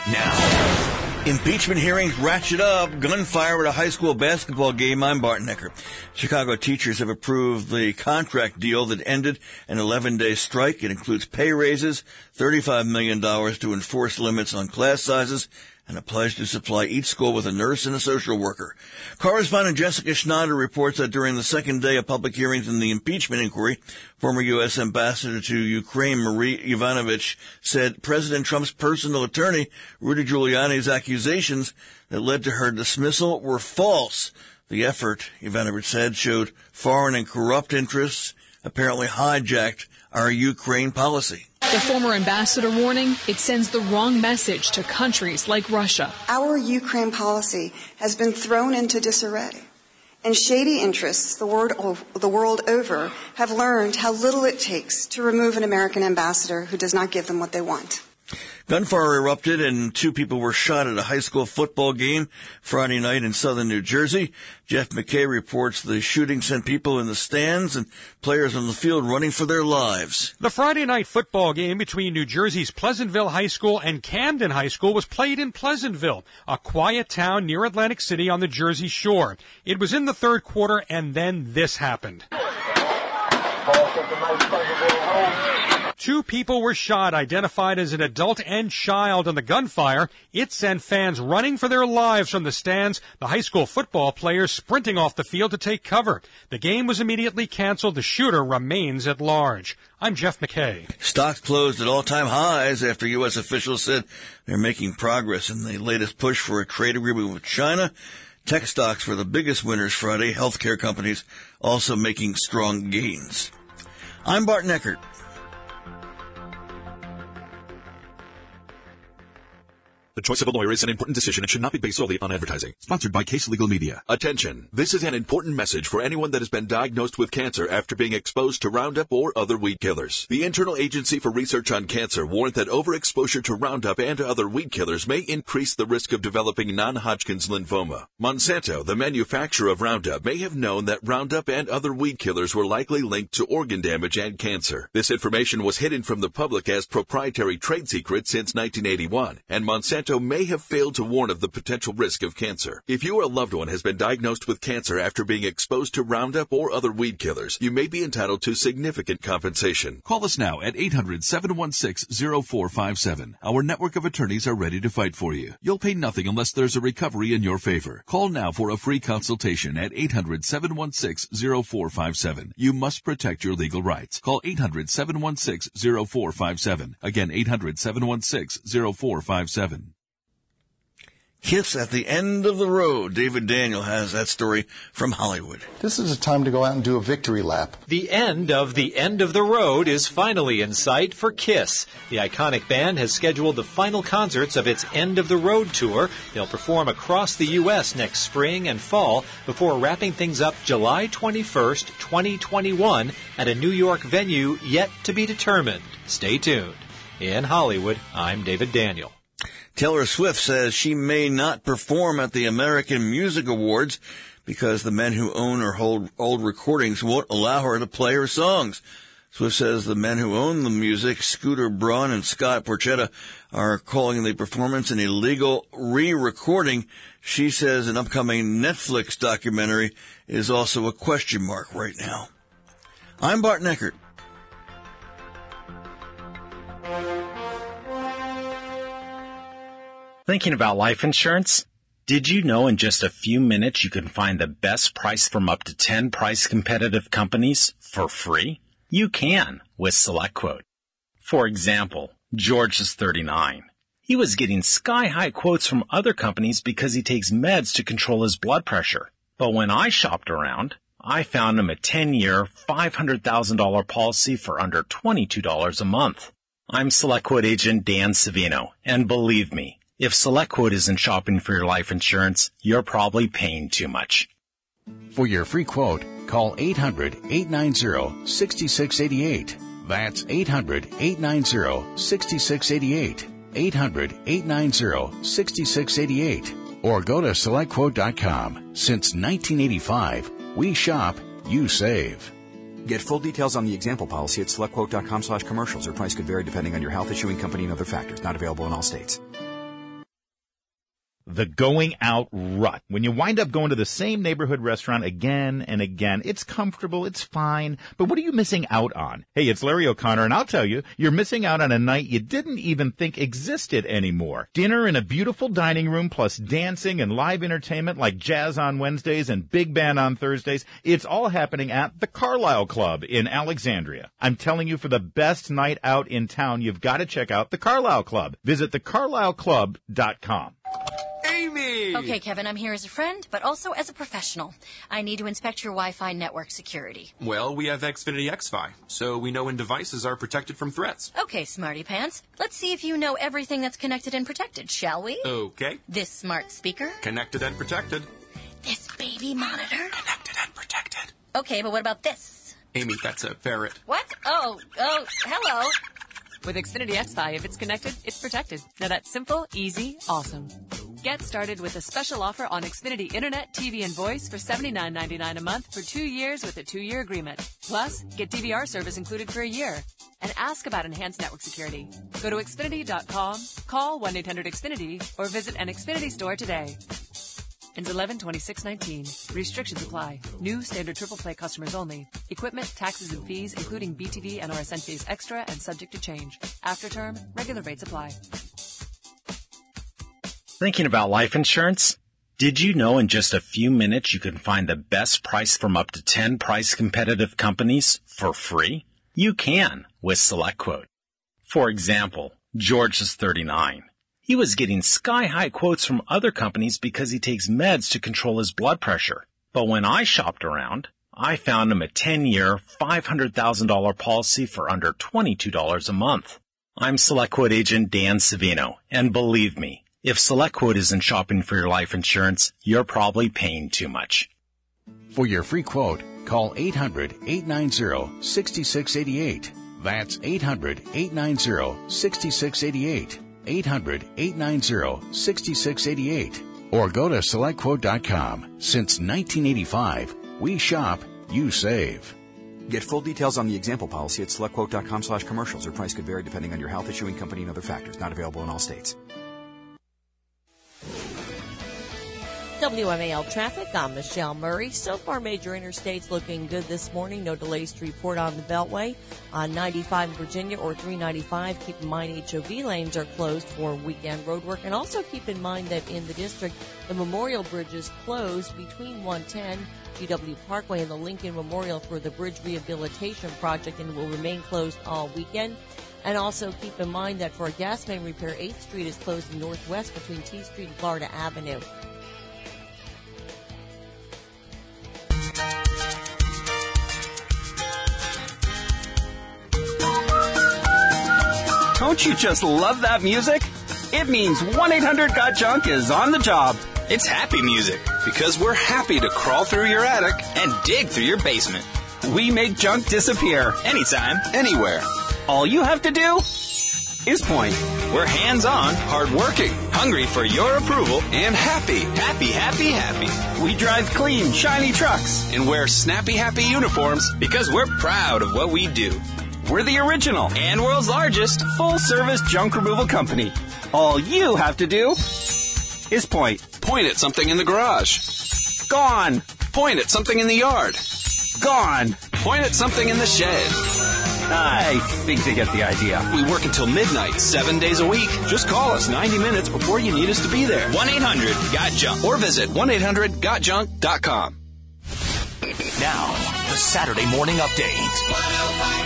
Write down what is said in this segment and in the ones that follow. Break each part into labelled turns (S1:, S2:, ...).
S1: Now, impeachment hearings ratchet up. Gunfire at a high school basketball game. I'm Bart Necker. Chicago teachers have approved the contract deal that ended an 11-day strike. It includes pay raises, $35 million to enforce limits on class sizes, and a pledge to supply each school with a nurse and a social worker. Correspondent Jessica Schneider reports that during the second day of public hearings in the impeachment inquiry, former U.S. Ambassador to Ukraine Marie Yovanovitch said President Trump's personal attorney, Rudy Giuliani's accusations that led to her dismissal were false. The effort, Yovanovitch said, showed foreign and corrupt interests apparently hijacked our Ukraine policy.
S2: The former ambassador warning it sends the wrong message to countries like Russia.
S3: Our Ukraine policy has been thrown into disarray, and shady interests the world over have learned how little it takes to remove an American ambassador who does not give them what they want.
S1: Gunfire erupted and 2 people were shot at a high school football game Friday night in southern New Jersey. Jeff McKay reports the shooting sent people in the stands and players on the field running for their lives.
S4: The Friday night football game between New Jersey's Pleasantville High School and Camden High School was played in Pleasantville, a quiet town near Atlantic City on the Jersey Shore. It was in the third quarter, and then this happened. 2 people were shot, identified as an adult and child, in the gunfire. It sent fans running for their lives from the stands, the high school football players sprinting off the field to take cover. The game was immediately canceled. The shooter remains at large. I'm Jeff McKay.
S1: Stocks closed at all-time highs after U.S. officials said they're making progress in the latest push for a trade agreement with China. Tech stocks were the biggest winners Friday. Healthcare companies also making strong gains. I'm Bart Neckert.
S5: The choice of a lawyer is an important decision and should not be based solely on advertising. Sponsored by Case Legal Media. Attention. This is an important message for anyone that has been diagnosed with cancer after being exposed to Roundup or other weed killers. The Internal Agency for Research on Cancer warned that overexposure to Roundup and other weed killers may increase the risk of developing non-Hodgkin's lymphoma. Monsanto, the manufacturer of Roundup, may have known that Roundup and other weed killers were likely linked to organ damage and cancer. This information was hidden from the public as proprietary trade secret since 1981, and Monsanto may have failed to warn of the potential risk of cancer. If you or a loved one has been diagnosed with cancer after being exposed to Roundup or other weed killers, you may be entitled to significant compensation. Call us now at 800-716-0457. Our network of attorneys are ready to fight for you. You'll pay nothing unless there's a recovery in your favor. Call now for a free consultation at 800-716-0457. You must protect your legal rights. Call 800-716-0457. Again, 800-716-0457.
S1: Kiss at the end of the road. David Daniel has that story from Hollywood.
S6: This is a time to go out and do a victory lap.
S7: The end of the road is finally in sight for Kiss. The iconic band has scheduled the final concerts of its End of the Road tour. They'll perform across the U.S. next spring and fall before wrapping things up July 21st, 2021 at a New York venue yet to be determined. Stay tuned. In Hollywood, I'm David Daniel.
S1: Taylor Swift says she may not perform at the American Music Awards because the men who own or hold old recordings won't allow her to play her songs. Swift says the men who own the music, Scooter Braun and Scott Porchetta, are calling the performance an illegal re-recording. She says an upcoming Netflix documentary is also a question mark right now. I'm Bart Neckert.
S8: Thinking about life insurance? Did you know in just a few minutes you can find the best price from up to 10 price-competitive companies for free? You can with SelectQuote. For example, George is 39. He was getting sky-high quotes from other companies because he takes meds to control his blood pressure. But when I shopped around, I found him a 10-year, $500,000 policy for under $22 a month. I'm SelectQuote agent Dan Savino, and believe me, if SelectQuote isn't shopping for your life insurance, you're probably paying too much.
S9: For your free quote, call 800-890-6688. That's 800-890-6688. 800-890-6688. Or go to SelectQuote.com. Since 1985, we shop, you save.
S10: Get full details on the example policy at SelectQuote.com/commercials. Or price could vary depending on your health, issuing company, and other factors. Not available in all states.
S11: The going out rut. When you wind up going to the same neighborhood restaurant again and again, it's comfortable, it's fine, but what are you missing out on? Hey, it's Larry O'Connor, and I'll tell you, you're missing out on a night you didn't even think existed anymore. Dinner in a beautiful dining room, plus dancing and live entertainment like jazz on Wednesdays and big band on Thursdays. It's all happening at the Carlisle Club in Alexandria. I'm telling you, for the best night out in town, you've got to check out the Carlisle Club. Visit thecarlisleclub.com.
S12: Amy! Okay, Kevin, I'm here as a friend, but also as a professional. I need to inspect your Wi-Fi network security.
S10: Well, we have Xfinity XFi, so we know when devices are protected from threats.
S12: Okay, smarty pants. Let's see if you know everything that's connected and protected, shall we?
S10: Okay.
S12: This smart speaker.
S10: Connected and protected.
S12: This baby monitor.
S10: Connected and protected.
S12: Okay, but what about this?
S10: Amy, that's a ferret.
S12: What? Oh, hello.
S13: With Xfinity XFi, if it's connected, it's protected. Now that's simple, easy, awesome. Get started with a special offer on Xfinity Internet, TV, and Voice for $79.99 a month for 2 years with a 2-year agreement. Plus, get DVR service included for a year. And ask about enhanced network security. Go to Xfinity.com, call 1-800-XFINITY, or visit an Xfinity store today. Ends 11/26/19. Restrictions apply. New standard triple play customers only. Equipment, taxes, and fees, including BTV and RSN fees extra and subject to change. After term, regular rates apply.
S8: Thinking about life insurance? Did you know in just a few minutes you can find the best price from up to 10 price competitive companies for free? You can with SelectQuote. For example, George is 39. He was getting sky-high quotes from other companies because he takes meds to control his blood pressure. But when I shopped around, I found him a 10-year, $500,000 policy for under $22 a month. I'm SelectQuote agent Dan Savino, and believe me, if SelectQuote isn't shopping for your life insurance, you're probably paying too much.
S9: For your free quote, call 800-890-6688. That's 800-890-6688. 800-890-6688. Or go to SelectQuote.com. Since 1985, we shop, you save.
S10: Get full details on the example policy at SelectQuote.com/commercials. Or price could vary depending on your health, issuing company, and other factors. Not available in all states.
S14: WMAL traffic, I'm Michelle Murray. So far, major interstates looking good this morning. No delays to report on the Beltway. On 95 in Virginia or 395, keep in mind HOV lanes are closed for weekend road work. And also keep in mind that in the district, the Memorial Bridge is closed between 110 GW Parkway and the Lincoln Memorial for the bridge rehabilitation project and will remain closed all weekend. And also keep in mind that for a gas main repair, 8th Street is closed in Northwest between T Street and Florida Avenue.
S15: Don't you just love that music? It means 1-800-GOT-JUNK is on the job.
S16: It's happy music, because we're happy to crawl through your attic and dig through your basement.
S15: We make junk disappear.
S16: Anytime, anywhere.
S15: All you have to do is point.
S16: We're hands-on, hard-working, hungry for your approval, and happy. Happy, happy, happy.
S15: We drive clean, shiny trucks.
S16: And wear snappy, happy uniforms, because we're proud of what we do.
S15: We're the original
S16: and world's largest
S15: full-service junk removal company. All you have to do is point.
S16: Point at something in the garage.
S15: Gone.
S16: Point at something in the yard.
S15: Gone.
S16: Point at something in the shed.
S15: I think they get the idea.
S16: We work until midnight, 7 days a week. Just call us 90 minutes before you need us to be there. 1-800-GOT-JUNK or visit 1-800-GOTJUNK.com.
S17: Now, the Saturday Morning Update.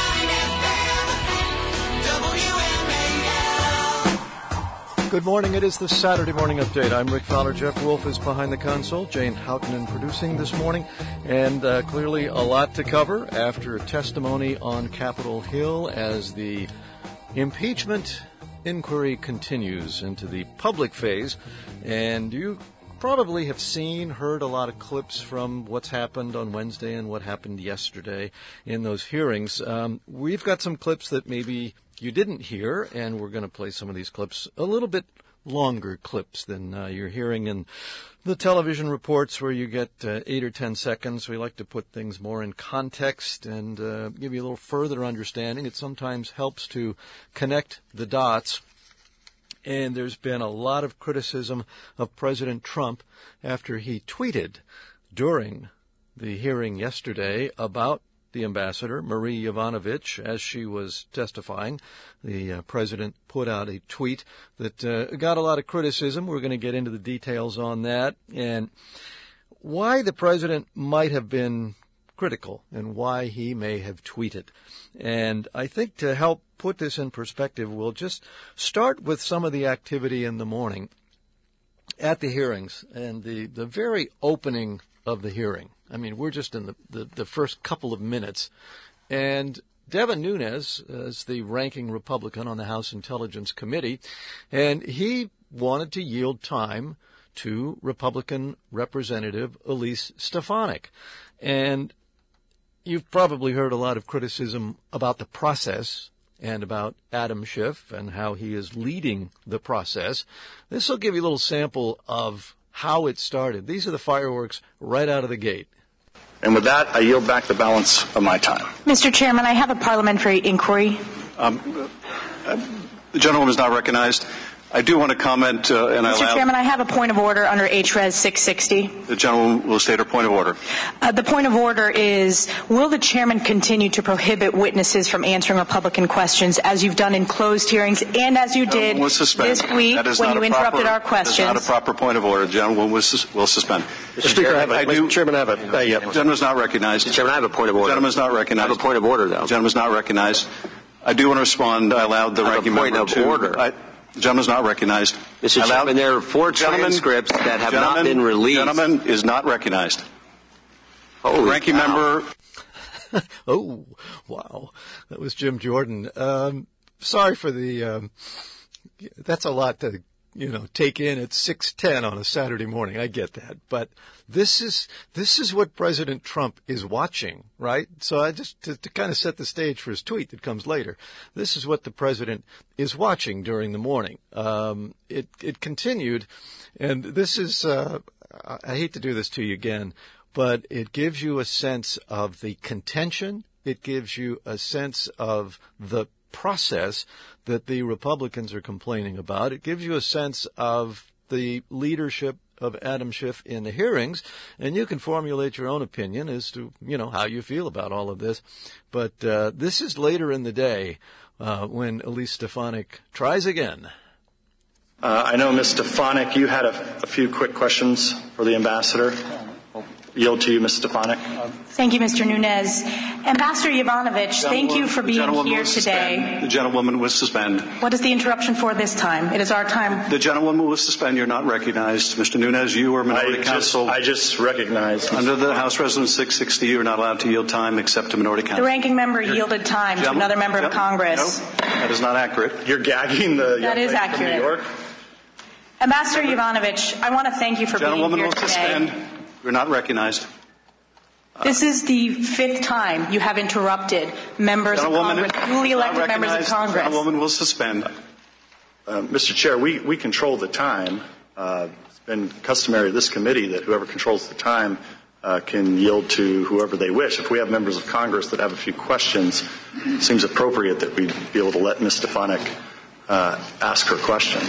S18: Good morning. It is the Saturday Morning Update. I'm Rick Fowler. Jeff Wolf is behind the console. Jane Houghton producing this morning. And clearly a lot to cover after a testimony on Capitol Hill as the impeachment inquiry continues into the public phase. And you probably have heard a lot of clips from what's happened on Wednesday and what happened yesterday in those hearings. We've got some clips that maybe you didn't hear, and we're going to play some of these clips, a little bit longer clips than you're hearing in the television reports where you get 8 or 10 seconds. We like to put things more in context and give you a little further understanding. It sometimes helps to connect the dots. And there's been a lot of criticism of President Trump after he tweeted during the hearing yesterday about the ambassador, Marie Yovanovitch, as she was testifying. The president put out a tweet that got a lot of criticism. We're going to get into the details on that and why the president might have been critical and why he may have tweeted. And I think to help put this in perspective, we'll just start with some of the activity in the morning at the hearings and the very opening of the hearing. I mean, we're just in the first couple of minutes. And Devin Nunes is the ranking Republican on the House Intelligence Committee, and he wanted to yield time to Republican Representative Elise Stefanik. And you've probably heard a lot of criticism about the process and about Adam Schiff and how he is leading the process. This will give you a little sample of how it started. These are the fireworks right out of the gate.
S19: And with that, I yield back the balance of my time.
S20: Mr. Chairman, I have a parliamentary inquiry.
S19: The gentleman is not recognized. I do want to comment,
S20: Mr. Chairman, I have a point of order under HRES 660.
S19: The gentleman will state her point of order.
S20: The point of order is, will the chairman continue to prohibit witnesses from answering Republican questions as you've done in closed hearings and as you did this week when you interrupted our questions?
S19: That is not a proper point of order. The gentleman will suspend.
S21: Mr. Speaker, Mr. Chairman, I have a...
S19: The gentleman is not recognized.
S21: Mr. Chairman, I have a point of order.
S19: The gentleman is not recognized.
S21: I have a point of order, though.
S19: The gentleman is not recognized. I do want to respond. I allowed the ranking member to...
S21: Order.
S19: The gentleman is not recognized.
S21: Mr. Chairman, there are 4 transcripts that have not been released.
S19: The gentleman is not recognized.
S21: Holy
S19: ranking member.
S18: Oh, wow. That was Jim Jordan. Sorry for the, that's a lot to, take in at 6:10 on a Saturday morning. I get that. But this is what President Trump is watching, right? So I just, to kind of set the stage for his tweet that comes later, this is what the president is watching during the morning. It continued, and this is, I hate to do this to you again, but it gives you a sense of the contention. It gives you a sense of the process that the Republicans are complaining about. It gives you a sense of the leadership of Adam Schiff in the hearings, and you can formulate your own opinion as to, how you feel about all of this. But this is later in the day when Elise Stefanik tries again.
S19: I know, Ms. Stefanik, you had a few quick questions for the ambassador. Yield to you, Ms. Stefanik.
S20: Thank you, Mr. Nunes. Ambassador Yovanovitch, thank you for being here today.
S19: The gentlewoman will suspend.
S20: What is the interruption for this time? It is our time.
S19: The gentlewoman will suspend. You're not recognized. Mr. Nunes, you are minority counsel.
S21: I just recognized.
S19: Under the House Resolution 660, you're not allowed to yield time except to minority counsel.
S20: The ranking member yielded time to another member of Congress.
S19: No, that is not accurate.
S21: You're gagging the
S20: That is accurate.
S21: New York.
S20: Ambassador Yovanovitch, I want to thank you for being here today.
S19: Gentlewoman will suspend. You're not recognized.
S20: This is the 5th time you have interrupted members of Congress, duly elected members of Congress.
S19: The gentlewoman will suspend.
S21: Mr. Chair, we control the time. It's been customary of this committee that whoever controls the time can yield to whoever they wish. If we have members of Congress that have a few questions, it seems appropriate that we be able to let Ms. Stefanik ask her question.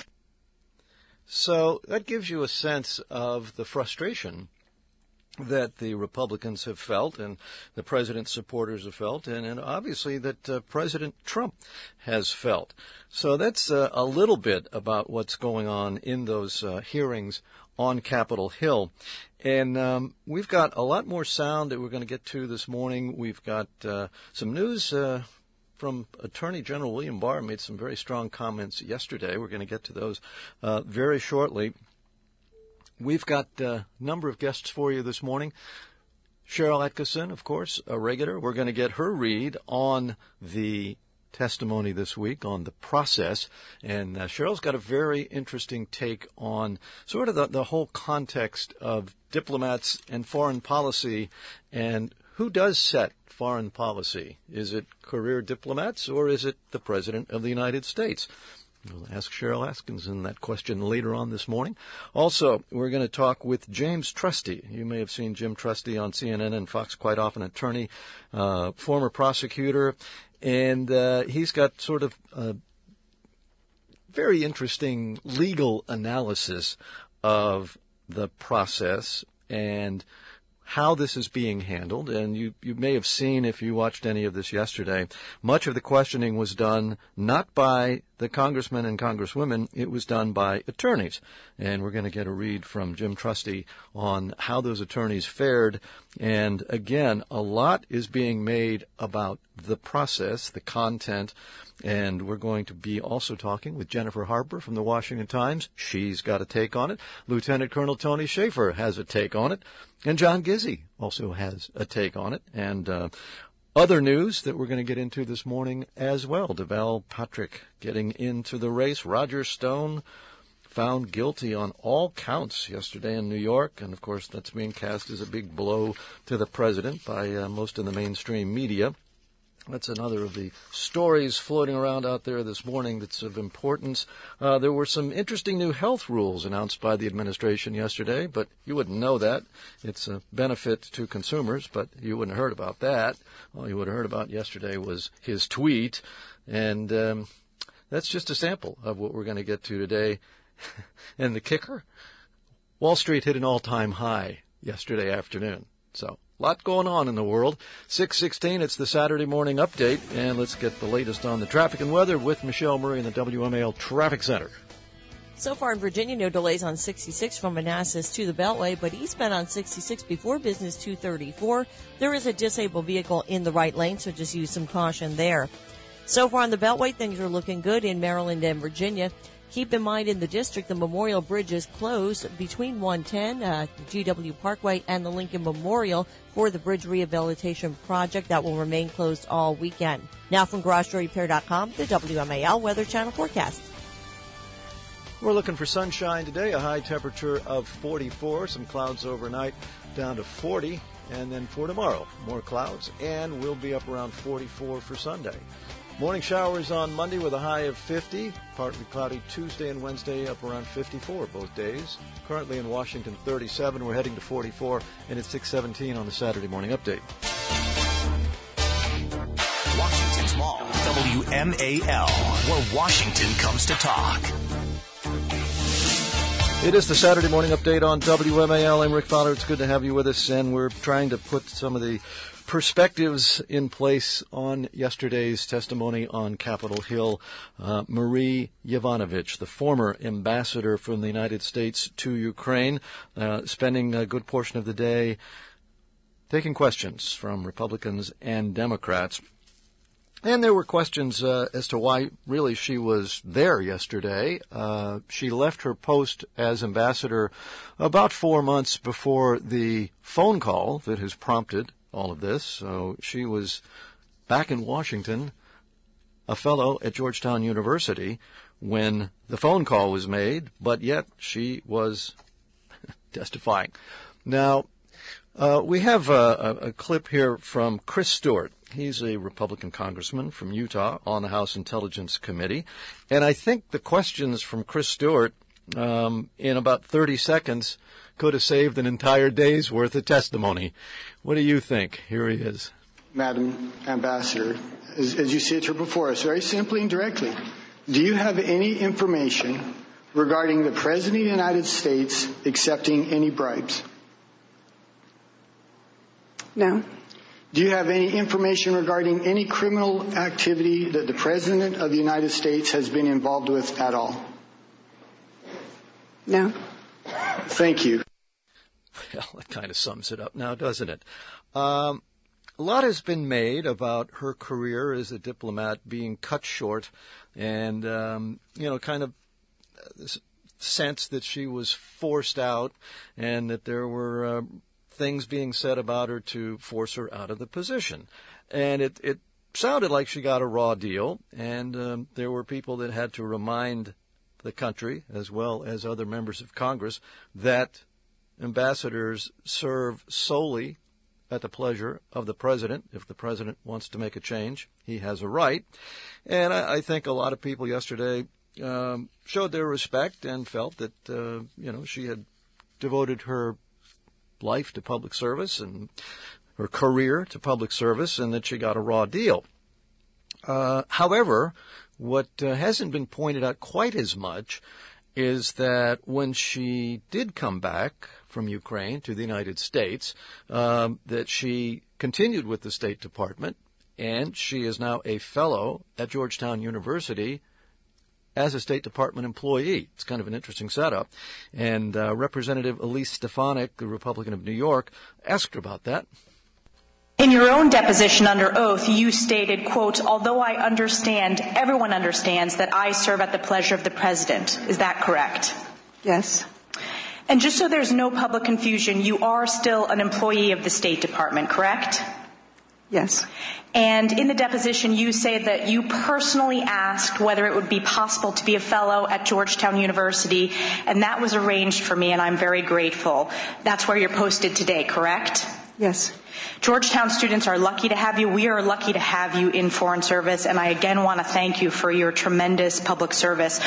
S18: So that gives you a sense of the frustration that the Republicans have felt and the president's supporters have felt, and obviously that President Trump has felt. So that's a little bit about what's going on in those hearings on Capitol Hill. And we've got a lot more sound that we're going to get to this morning. We've got some news from Attorney General William Barr, made some very strong comments yesterday. We're going to get to those very shortly. We've got a number of guests for you this morning. Sharyl Attkisson, of course, a regular. We're going to get her read on the testimony this week, on the process. And Sheryl's got a very interesting take on sort of the whole context of diplomats and foreign policy and who does set foreign policy. Is it career diplomats or is it the President of the United States? We'll ask Sharyl Attkisson that question later on this morning. Also, we're going to talk with James Trusty. You may have seen Jim Trusty on CNN and Fox quite often, attorney, former prosecutor, and he's got sort of very interesting legal analysis of the process and how this is being handled. And you may have seen, if you watched any of this yesterday, much of the questioning was done not by the congressmen and congresswomen, it was done by attorneys. And we're going to get a read from Jim Trusty on how those attorneys fared. And again, a lot is being made about the process, the content, and we're going to be also talking with Jennifer Harper from the Washington Times. She's got a take on it. Lieutenant Colonel Tony Schaefer has a take on it. And John Gizzi also has a take on it. And other news that we're going to get into this morning as well. Deval Patrick getting into the race. Roger Stone found guilty on all counts yesterday in New York. And, of course, that's being cast as a big blow to the president by most of the mainstream media. That's another of the stories floating around out there this morning that's of importance. There were some interesting new health rules announced by the administration yesterday, but you wouldn't know that. It's a benefit to consumers, but you wouldn't have heard about that. All you would have heard about yesterday was his tweet, and that's just a sample of what we're going to get to today. And the kicker? Wall Street hit an all-time high yesterday afternoon. So, a lot going on in the world. 6:16, it's the Saturday morning update, and let's get the latest on the traffic and weather with Michelle Murray in the WMAL Traffic Center.
S14: So far in Virginia, no delays on 66 from Manassas to the Beltway, but eastbound on 66 before Business 234. There is a disabled vehicle in the right lane, so just use some caution there. So far on the Beltway, things are looking good in Maryland and Virginia. Keep in mind in the district, the Memorial Bridge is closed between 110, GW Parkway, and the Lincoln Memorial for the bridge rehabilitation project that will remain closed all weekend. Now from GarageDoorRepair.com, the WMAL Weather Channel forecast.
S18: We're looking for sunshine today, a high temperature of 44, some clouds overnight down to 40, and then for tomorrow, more clouds, and we'll be up around 44 for Sunday. Morning showers on Monday with a high of 50. Partly cloudy Tuesday and Wednesday, up around 54 both days. Currently in Washington, 37. We're heading to 44, and it's 6:17 on the Saturday morning update.
S17: Washington's Mall, WMAL, where Washington comes to talk.
S18: It is the Saturday morning update on WMAL. I'm Rick Fowler. It's good to have you with us, and we're trying to put some of the perspectives in place on yesterday's testimony on Capitol Hill. Marie Yovanovitch, the former ambassador from the United States to Ukraine, spending a good portion of the day taking questions from Republicans and Democrats. And there were questions as to why really she was there yesterday. She left her post as ambassador about 4 months before the phone call that has prompted all of this. So she was back in Washington, a fellow at Georgetown University, when the phone call was made, but yet she was testifying. Now, we have a clip here from Chris Stewart. He's a Republican congressman from Utah on the House Intelligence Committee. And I think the questions from Chris Stewart in about 30 seconds could have saved an entire day's worth of testimony. What do you think? Here he is.
S2: Madam Ambassador, as you sit here before us, very simply and directly, do you have any information regarding the President of the United States accepting any bribes?
S3: No.
S2: Do you have any information regarding any criminal activity that the President of the United States has been involved with at all?
S3: No.
S2: Thank you.
S18: Well, that kind of sums it up now, doesn't it? A lot has been made about her career as a diplomat being cut short and, kind of this sense that she was forced out and that there were things being said about her to force her out of the position. And it sounded like she got a raw deal, and there were people that had to remind the country, as well as other members of Congress, that ambassadors serve solely at the pleasure of the president. If the president wants to make a change, he has a right. And I think a lot of people yesterday showed their respect and felt that, she had devoted her life to public service and her career to public service and that she got a raw deal. However, What hasn't been pointed out quite as much is that when she did come back from Ukraine to the United States, that she continued with the State Department, and she is now a fellow at Georgetown University as a State Department employee. It's kind of an interesting setup. And Representative Elise Stefanik, the Republican of New York, asked her about that.
S20: In your own deposition under oath, you stated, quote, although I understand, everyone understands that I serve at the pleasure of the President. Is that correct?
S3: Yes.
S20: And just so there's no public confusion, you are still an employee of the State Department, correct?
S3: Yes.
S20: And in the deposition, you say that you personally asked whether it would be possible to be a fellow at Georgetown University, and that was arranged for me, and I'm very grateful. That's where you're posted today, correct?
S3: Yes.
S20: Georgetown students are lucky to have you. We are lucky to have you in Foreign Service, and I again want to thank you for your tremendous public service.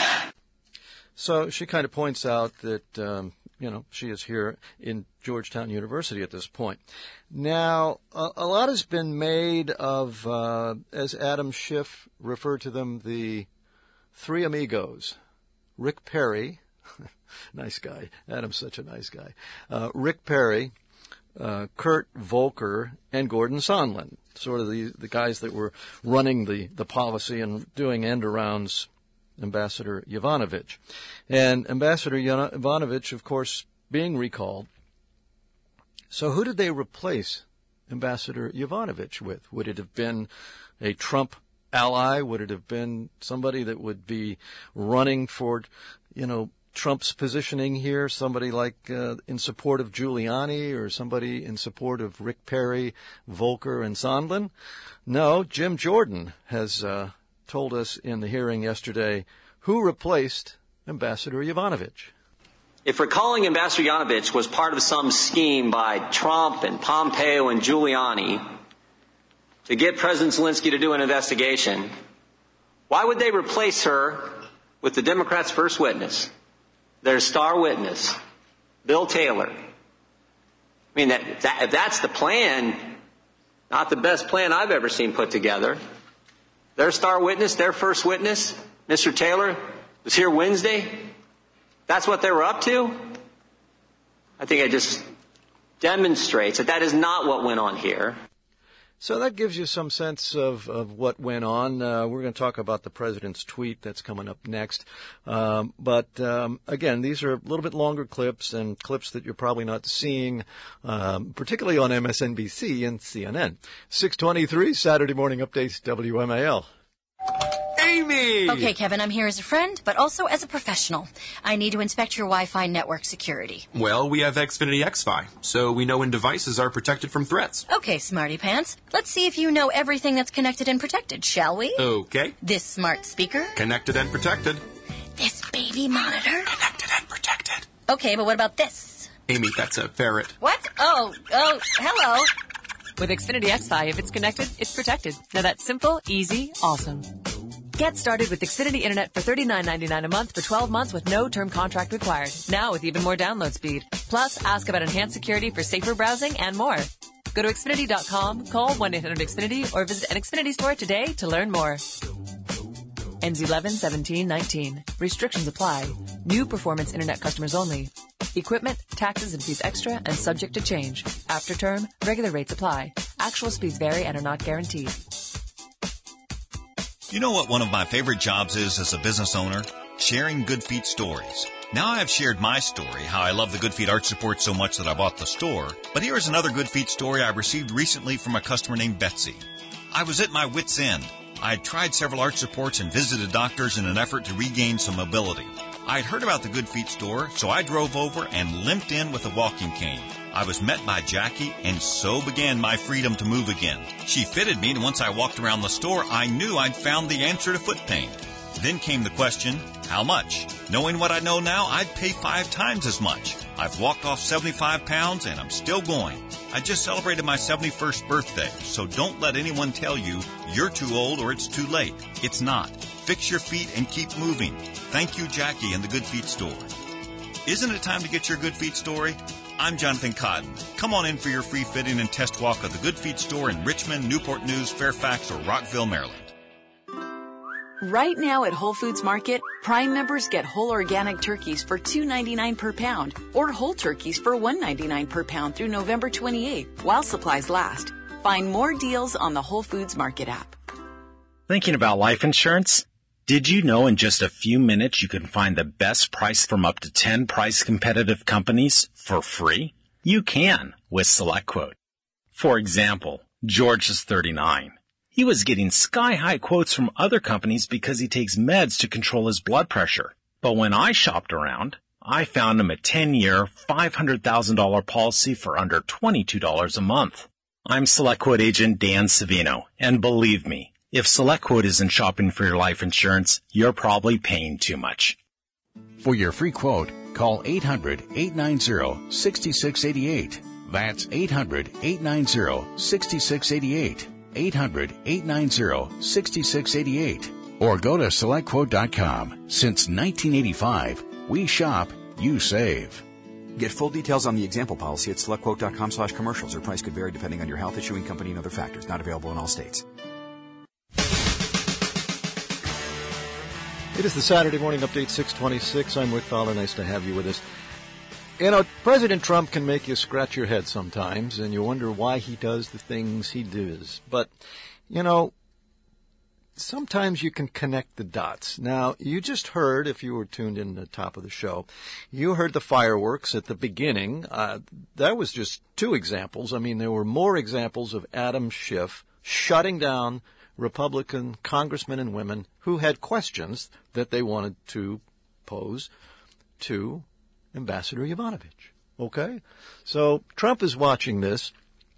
S18: So she kind of points out that, she is here in Georgetown University at this point. Now, a lot has been made of, as Adam Schiff referred to them, the three amigos. Rick Perry, nice guy. Adam's such a nice guy. Rick Perry, Kurt Volker, and Gordon Sondland, sort of the guys that were running the policy and doing end-arounds Ambassador Yovanovitch. And Ambassador Yovanovitch, of course, being recalled. So who did they replace Ambassador Yovanovitch with? Would it have been a Trump ally? Would it have been somebody that would be running for, Trump's positioning here? Somebody like in support of Giuliani, or somebody in support of Rick Perry, Volker, and Sondland? No, Jim Jordan has told us in the hearing yesterday who replaced Ambassador Yovanovitch.
S4: If recalling Ambassador Yovanovitch was part of some scheme by Trump and Pompeo and Giuliani to get President Zelensky to do an investigation, why would they replace her with the Democrats' first witness, their star witness, Bill Taylor? I mean, if that's the plan, not the best plan I've ever seen put together. Their star witness, their first witness, Mr. Taylor, was here Wednesday. That's what they were up to? I think it just demonstrates that is not what went on here.
S18: So that gives you some sense of what went on. We're going to talk about the president's tweet that's coming up next. But again, these are a little bit longer clips, and clips that you're probably not seeing, particularly on MSNBC and CNN. 6:23, Saturday Morning Updates, WMAL.
S12: Amy! Okay, Kevin, I'm here as a friend, but also as a professional. I need to inspect your Wi-Fi network security.
S22: Well, we have Xfinity XFi, so we know when devices are protected from threats.
S12: Okay, smarty pants. Let's see if you know everything that's connected and protected, shall we?
S22: Okay.
S12: This smart speaker.
S22: Connected and protected.
S12: This baby monitor.
S22: Connected and protected.
S12: Okay, but what about this?
S22: Amy, that's a ferret.
S12: What? Oh, hello.
S13: With Xfinity XFi, if it's connected, it's protected. Now that's simple, easy, awesome. Get started with Xfinity Internet for $39.99 a month for 12 months with no term contract required. Now with even more download speed. Plus, ask about enhanced security for safer browsing and more. Go to Xfinity.com, call 1-800-XFINITY, or visit an Xfinity store today to learn more. Ends 11/17/19. Restrictions apply. New performance Internet customers only. Equipment, taxes, and fees extra and subject to change. After term, regular rates apply. Actual speeds vary and are not guaranteed.
S23: You know what one of my favorite jobs is as a business owner? Sharing Good Feet stories. Now I have shared my story, how I love the Good Feet Arch Support so much that I bought the store. But here is another Good Feet story I received recently from a customer named Betsy. I was at my wit's end. I had tried several arch supports and visited doctors in an effort to regain some mobility. I had heard about the Good Feet store, so I drove over and limped in with a walking cane. I was met by Jackie, and so began my freedom to move again. She fitted me, and once I walked around the store, I knew I'd found the answer to foot pain. Then came the question, how much? Knowing what I know now, I'd pay 5 times as much. I've walked off 75 pounds, and I'm still going. I just celebrated my 71st birthday, so don't let anyone tell you you're too old or it's too late. It's not. Fix your feet and keep moving. Thank you, Jackie, and the Good Feet store. Isn't it time to get your Good Feet story? I'm Jonathan Cotton. Come on in for your free fitting and test walk of the Good Feet store in Richmond, Newport News, Fairfax, or Rockville, Maryland.
S5: Right now at Whole Foods Market, Prime members get whole organic turkeys for $2.99 per pound or whole turkeys for $1.99 per pound through November 28th while supplies last. Find more deals on the Whole Foods Market app.
S8: Thinking about life insurance? Did you know in just a few minutes you can find the best price from up to 10 price competitive companies for free? You can with SelectQuote. For example, George is 39. He was getting sky-high quotes from other companies because he takes meds to control his blood pressure. But when I shopped around, I found him a 10-year, $500,000 policy for under $22 a month. I'm SelectQuote agent Dan Savino, and believe me, if SelectQuote isn't shopping for your life insurance, you're probably paying too much.
S9: For your free quote, call 800-890-6688. That's 800-890-6688. 800-890-6688. Or go to SelectQuote.com. Since 1985, we shop, you save.
S10: Get full details on the example policy at SelectQuote.com/commercials. Or price could vary depending on your health, issuing company, and other factors. Not available in all states.
S18: It is the Saturday Morning Update, 626. I'm Rick Fowler. Nice to have you with us. You know, President Trump can make you scratch your head sometimes, and you wonder why he does the things he does. But, you know, sometimes you can connect the dots. Now, you just heard, if you were tuned in at the top of the show, you heard the fireworks at the beginning. That was just two examples. I mean, there were more examples of Adam Schiff shutting down Republican congressmen and women who had questions that they wanted to pose to Ambassador Yovanovitch. Okay? So Trump is watching this,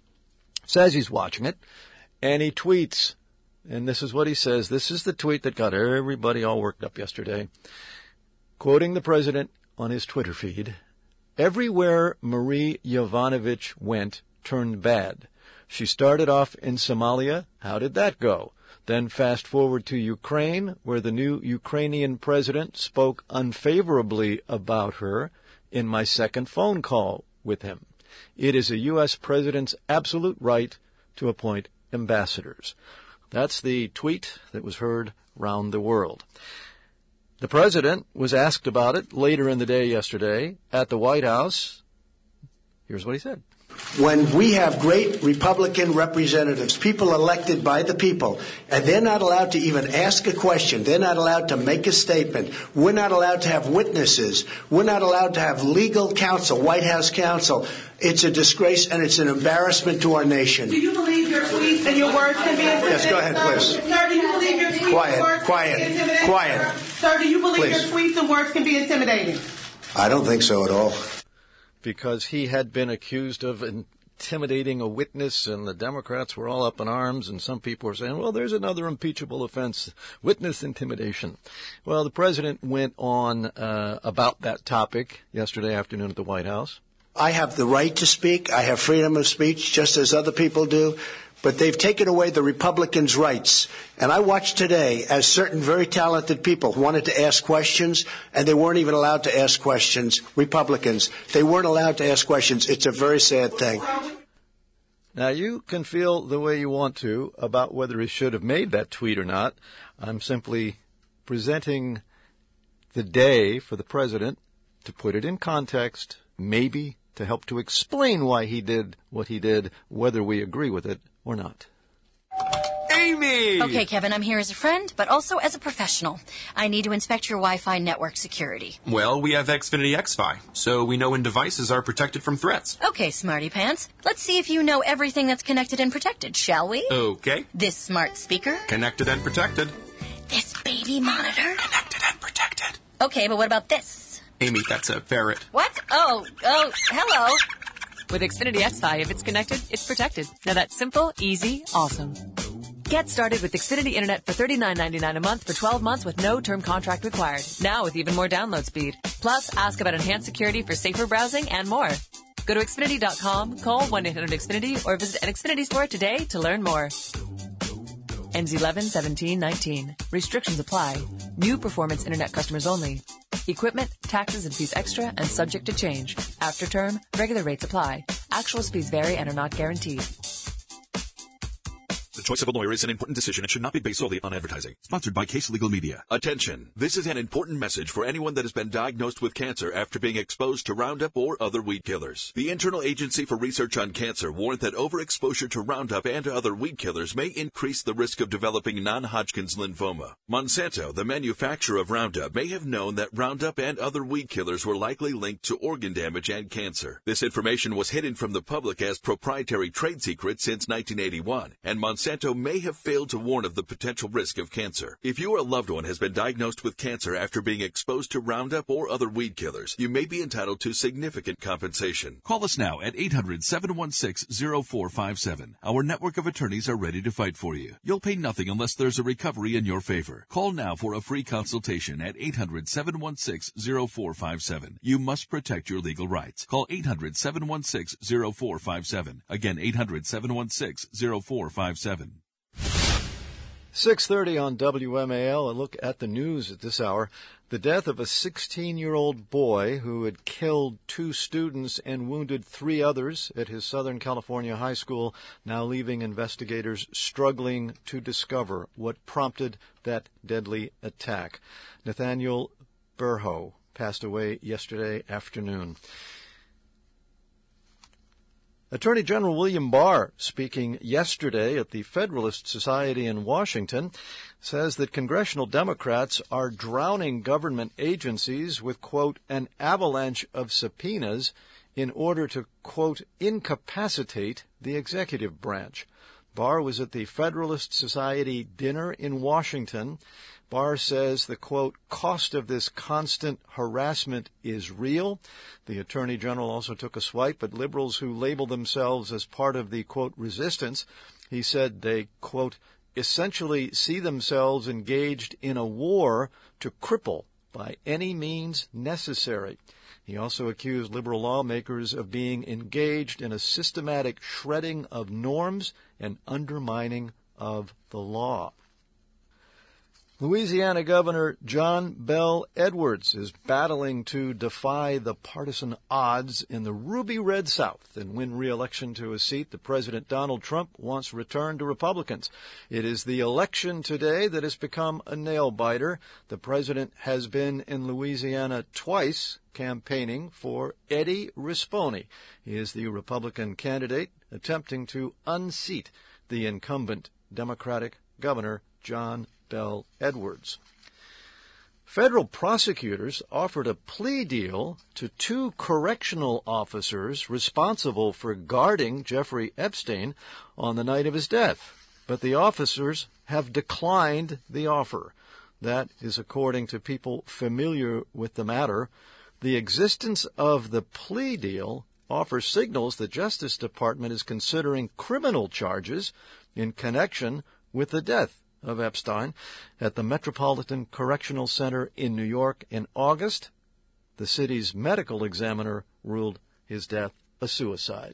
S18: says he's watching it, and he tweets, and this is what he says. This is the tweet that got everybody all worked up yesterday. Quoting the president on his Twitter feed, "Everywhere Marie Yovanovitch went turned bad. She started off in Somalia. How did that go? Then fast forward to Ukraine, where the new Ukrainian president spoke unfavorably about her in my second phone call with him. It is a U.S. president's absolute right to appoint ambassadors." That's the tweet that was heard round the world. The president was asked about it later in the day yesterday at the White House. Here's what he said.
S6: When we have great Republican representatives, people elected by the people, and they're not allowed to even ask a question, they're not allowed to make a statement, we're not allowed to have witnesses, we're not allowed to have legal counsel, White House counsel, it's a disgrace and it's an embarrassment to our nation.
S7: Do you believe your tweets and your words can be intimidating?
S6: Yes, go ahead, please.
S7: Sir, do you believe your tweets and words can be intimidating?
S6: Quiet.
S7: Sir, do you believe your tweets and words can be intimidating?
S6: I don't think so at all.
S18: Because he had been accused of intimidating a witness, and the Democrats were all up in arms, and some people were saying, well, there's another impeachable offense, witness intimidation. Well, the president went on about that topic yesterday afternoon at the White House.
S6: I have the right to speak. I have freedom of speech, just as other people do. But they've taken away the Republicans' rights. And I watched today as certain very talented people wanted to ask questions, and they weren't even allowed to ask questions. Republicans, they weren't allowed to ask questions. It's a very sad thing.
S18: Now, you can feel the way you want to about whether he should have made that tweet or not. I'm simply presenting the day for the president to put it in context, maybe to help to explain why he did what he did, whether we agree with it or not.
S22: Amy!
S12: Okay, Kevin, I'm here as a friend, but also as a professional. I need to inspect your Wi-Fi network security.
S22: Well, we have Xfinity XFi, so we know when devices are protected from threats.
S12: Okay, smarty pants. Let's see if you know everything that's connected and protected, shall we?
S22: Okay.
S12: This smart speaker.
S22: Connected and protected.
S12: This baby monitor.
S22: Connected and protected.
S12: Okay, but what about this?
S22: Amy, that's a ferret.
S12: What? Oh, hello.
S13: With Xfinity XFi, if it's connected, it's protected. Now that's simple, easy, awesome. Get started with Xfinity Internet for $39.99 a month for 12 months with no term contract required. Now with even more download speed. Plus, ask about enhanced security for safer browsing and more. Go to Xfinity.com, call 1-800-XFINITY, or visit an Xfinity store today to learn more. Ends 11/17/19. Restrictions apply. New performance Internet customers only. Equipment, taxes, and fees extra and subject to change. After term, regular rates apply. Actual speeds vary and are not guaranteed.
S22: The
S1: choice of a lawyer is an important decision and should not be based solely on advertising. Sponsored by Case Legal Media. Attention. This is an important message for anyone that has been diagnosed with cancer after being exposed to Roundup or other weed killers. The Internal Agency for Research on Cancer warned that overexposure to Roundup and other weed killers may increase the risk of developing non-Hodgkin's lymphoma. Monsanto, the manufacturer of Roundup, may have known that Roundup and other weed killers were likely linked to organ damage and cancer. This information was hidden from the public as proprietary trade secret since 1981, and Monsanto may have failed to warn of the potential risk of cancer. If you or a loved one has been diagnosed with cancer after being exposed to Roundup or other weed killers, you may be entitled to significant compensation.
S11: Call us now at 800-716-0457. Our network of attorneys are ready to fight for you. You'll pay nothing unless there's a recovery in your favor. Call now for a free consultation at 800-716-0457. You must protect your legal rights. Call 800-716-0457. Again, 800-716-0457.
S18: 6:30 on WMAL. A look at the news at this hour. The death of a 16-year-old boy who had killed 2 students and wounded 3 others at his Southern California high school, now leaving investigators struggling to discover what prompted that deadly attack. Nathaniel Berho passed away yesterday afternoon. Attorney General William Barr, speaking yesterday at the Federalist Society in Washington, says that congressional Democrats are drowning government agencies with, quote, an avalanche of subpoenas in order to, quote, incapacitate the executive branch. Barr was at the Federalist Society dinner in Washington. Barr says the, quote, cost of this constant harassment is real. The Attorney General also took a swipe at liberals who label themselves as part of the, quote, resistance. He said they, quote, essentially see themselves engaged in a war to cripple by any means necessary. He also accused liberal lawmakers of being engaged in a systematic shredding of norms and undermining of the law. Louisiana Governor John Bel Edwards is battling to defy the partisan odds in the ruby red South and win re-election to a seat that President Donald Trump wants returned to Republicans. It is the election today that has become a nail-biter. The president has been in Louisiana twice campaigning for Eddie Rispone. He is the Republican candidate attempting to unseat the incumbent Democratic Governor John Bel Edwards. Federal prosecutors offered a plea deal to 2 correctional officers responsible for guarding Jeffrey Epstein on the night of his death, but the officers have declined the offer. That is according to people familiar with the matter. The existence of the plea deal offers signals the Justice Department is considering criminal charges in connection with the death of Epstein at the Metropolitan Correctional Center in New York in August. The city's medical examiner ruled his death a suicide.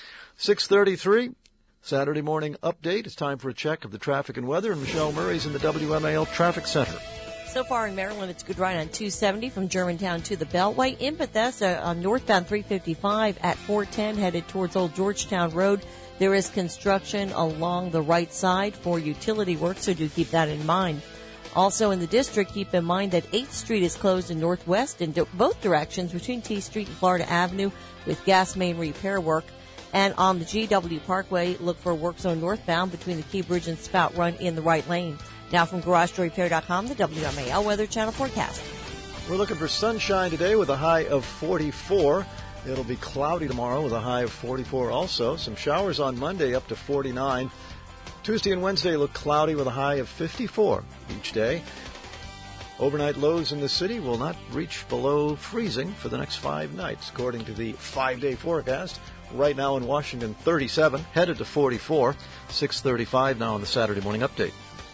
S18: 6:33, Saturday morning update. It's time for a check of the traffic and weather, and Michelle Murray's in the WMAL Traffic Center.
S14: So far in Maryland, it's a good ride on 270 from Germantown to the Beltway. In Bethesda, on northbound 355 at 410 headed towards Old Georgetown Road. There is construction along the right side for utility work, so do keep that in mind. Also in the district, keep in mind that 8th Street is closed in northwest in both directions between T Street and Florida Avenue with gas main repair work. And on the GW Parkway, look for work zone northbound between the Key Bridge and Spout Run in the right lane. Now from GarageDoorRepair.com, the WMAL Weather Channel forecast.
S18: We're looking for sunshine today with a high of 44. It'll be cloudy tomorrow with a high of 44 also. Some showers on Monday up to 49. Tuesday and Wednesday look cloudy with a high of 54 each day. Overnight lows in the city will not reach below freezing for the next 5 nights, according to the 5-day forecast. Right now in Washington, 37, headed to 44. 6:35 now on the Saturday morning update.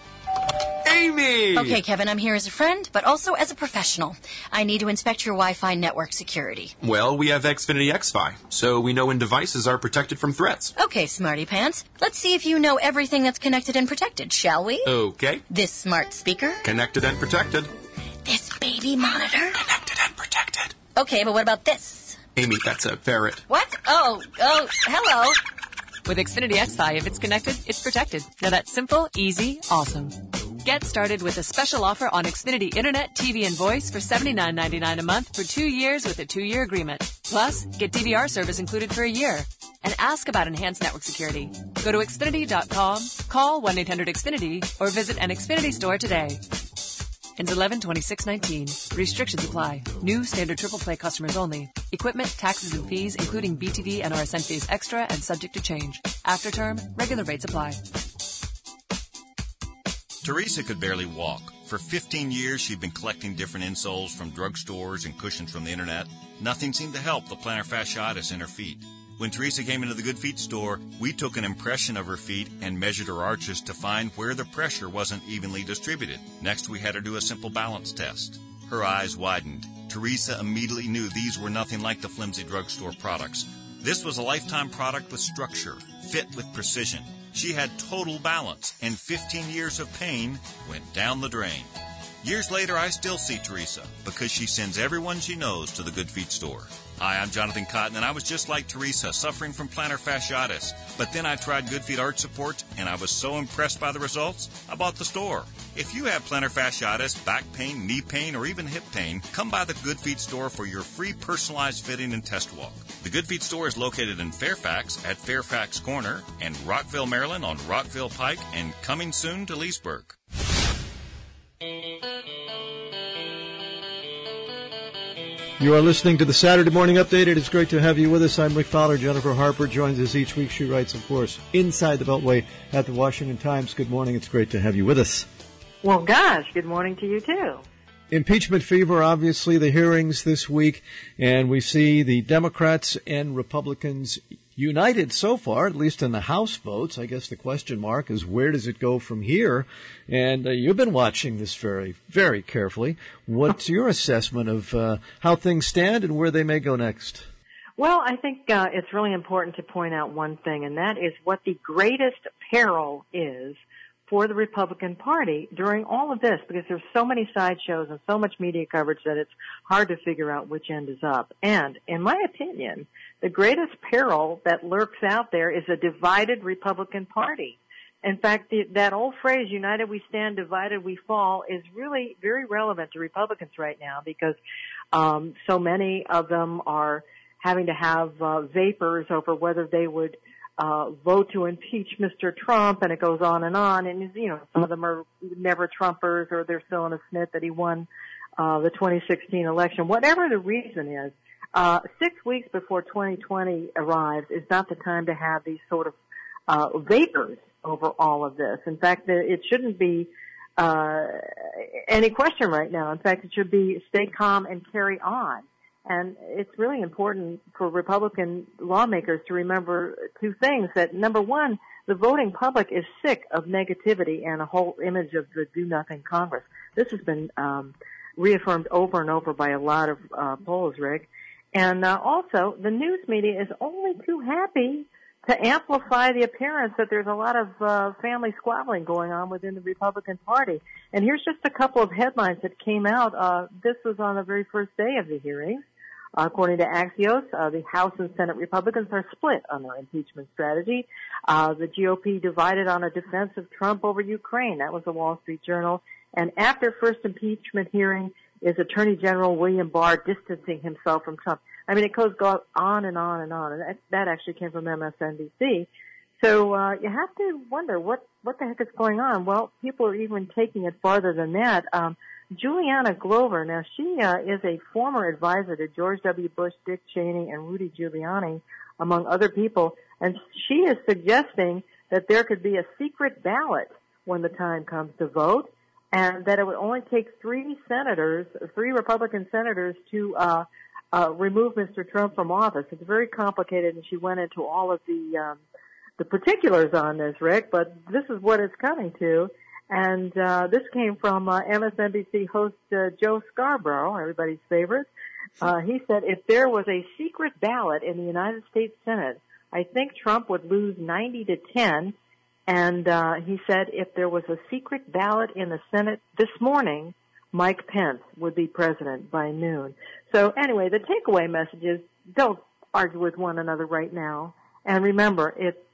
S12: Amy! Okay, Kevin, I'm here as a friend, but also as a professional. I need to inspect your Wi-Fi network security.
S22: Well, we have Xfinity XFi, so we know when devices are protected from threats.
S12: Okay, smarty pants. Let's see if you know everything that's connected and protected, shall we?
S22: Okay.
S12: This smart speaker.
S22: Connected and protected.
S12: This baby monitor.
S22: Connected and protected.
S12: Okay, but what about this?
S22: Amy, that's a ferret.
S12: What? Oh, hello.
S13: With Xfinity XFi, if it's connected, it's protected. Now that's simple, easy, awesome. Get started with a special offer on Xfinity Internet, TV, and Voice for $79.99 a month for 2 years with a 2-year agreement. Plus, get DVR service included for a year. And ask about enhanced network security. Go to Xfinity.com, call 1-800-XFINITY, or visit an Xfinity store today. Ends 11/26/19. Restrictions apply. New standard triple play customers only. Equipment, taxes, and fees, including BTV and RSN fees extra and subject to change. After term, regular rates apply.
S23: Teresa could barely walk. For 15 years, she'd been collecting different insoles from drugstores and cushions from the internet. Nothing seemed to help the plantar fasciitis in her feet. When Teresa came into the Good Feet store, we took an impression of her feet and measured her arches to find where the pressure wasn't evenly distributed. Next, we had her do a simple balance test. Her eyes widened. Teresa immediately knew these were nothing like the flimsy drugstore products. This was a lifetime product with structure, fit with precision. She had total balance, and 15 years of pain went down the drain. Years later, I still see Teresa because she sends everyone she knows to the Good Feet store. Hi, I'm Jonathan Cotton, and I was just like Teresa, suffering from plantar fasciitis. But then I tried Good Feet Arch Support, and I was so impressed by the results, I bought the store. If you have plantar fasciitis, back pain, knee pain, or even hip pain, come by the Good Feet store for your free personalized fitting and test walk. The Good Feet store is located in Fairfax at Fairfax Corner and Rockville, Maryland on Rockville Pike, and coming soon to Leesburg.
S18: You are listening to the Saturday Morning Update. It is great to have you with us. I'm Rick Fowler. Jennifer Harper joins us each week. She writes, of course, Inside the Beltway at the Washington Times. Good morning. It's great to have you with us.
S15: Well, gosh, good morning to you, too.
S18: Impeachment fever, obviously, the hearings this week, and we see the Democrats and Republicans united so far, at least in the House votes. I guess the question mark is where does it go from here? And you've been watching this very, very carefully. What's your assessment of how things stand and where they may go next?
S15: Well, I think it's really important to point out one thing, and that is what the greatest peril is for the Republican Party during all of this, because there's so many sideshows and so much media coverage that it's hard to figure out which end is up. And in my opinion, the greatest peril that lurks out there is a divided Republican Party. In fact, that old phrase, united we stand, divided we fall, is really very relevant to Republicans right now because so many of them are having to have vapors over whether they would vote to impeach Mr. Trump, and it goes on. And, you know, some of them are never Trumpers or they're still in a snit that he won the 2016 election. Whatever the reason is, 6 weeks before 2020 arrives is not the time to have these sort of vapors over all of this. In fact, it shouldn't be any question right now. In fact, it should be stay calm and carry on. And it's really important for Republican lawmakers to remember two things. That, number one, the voting public is sick of negativity and a whole image of the do-nothing Congress. This has been reaffirmed over and over by a lot of polls, Rick. And also, the news media is only too happy to amplify the appearance that there's a lot of family squabbling going on within the Republican Party. And here's just a couple of headlines that came out. This was on the very first day of the hearings. According to Axios, the House and Senate Republicans are split on their impeachment strategy. The GOP divided on a defense of Trump over Ukraine. That was the Wall Street Journal. And after first impeachment hearing is Attorney General William Barr distancing himself from Trump. I mean, it goes on and on and on. And that actually came from MSNBC. So you have to wonder what the heck is going on. Well, people are even taking it farther than that. Juliana Glover, now she is a former advisor to George W. Bush, Dick Cheney, and Rudy Giuliani, among other people, and she is suggesting that there could be a secret ballot when the time comes to vote, and that it would only take three Republican senators to remove Mr. Trump from office. It's very complicated, and she went into all of the particulars on this, Rick, but this is what it's coming to. And this came from MSNBC host Joe Scarborough, everybody's favorite. He said, if there was a secret ballot in the United States Senate, I think Trump would lose 90-10. And he said, if there was a secret ballot in the Senate this morning, Mike Pence would be president by noon. So anyway, the takeaway message is don't argue with one another right now. And remember, it's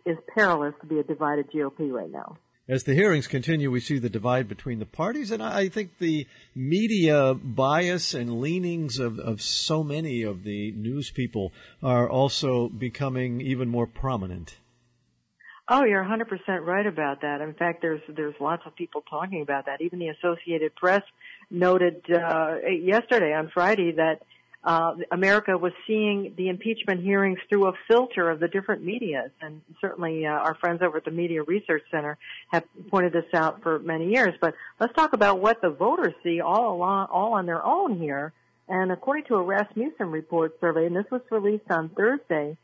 S15: is perilous to be a divided GOP right now.
S18: As the hearings continue, we see the divide between the parties, and I think the media bias and leanings of so many of the news people are also becoming even more prominent.
S15: Oh, you're 100% right about that. In fact, there's lots of people talking about that. Even the Associated Press noted yesterday on Friday that America was seeing the impeachment hearings through a filter of the different medias, and certainly our friends over at the Media Research Center have pointed this out for many years. But let's talk about what the voters see all on their own here. And according to a Rasmussen Report survey, and this was released on Thursday,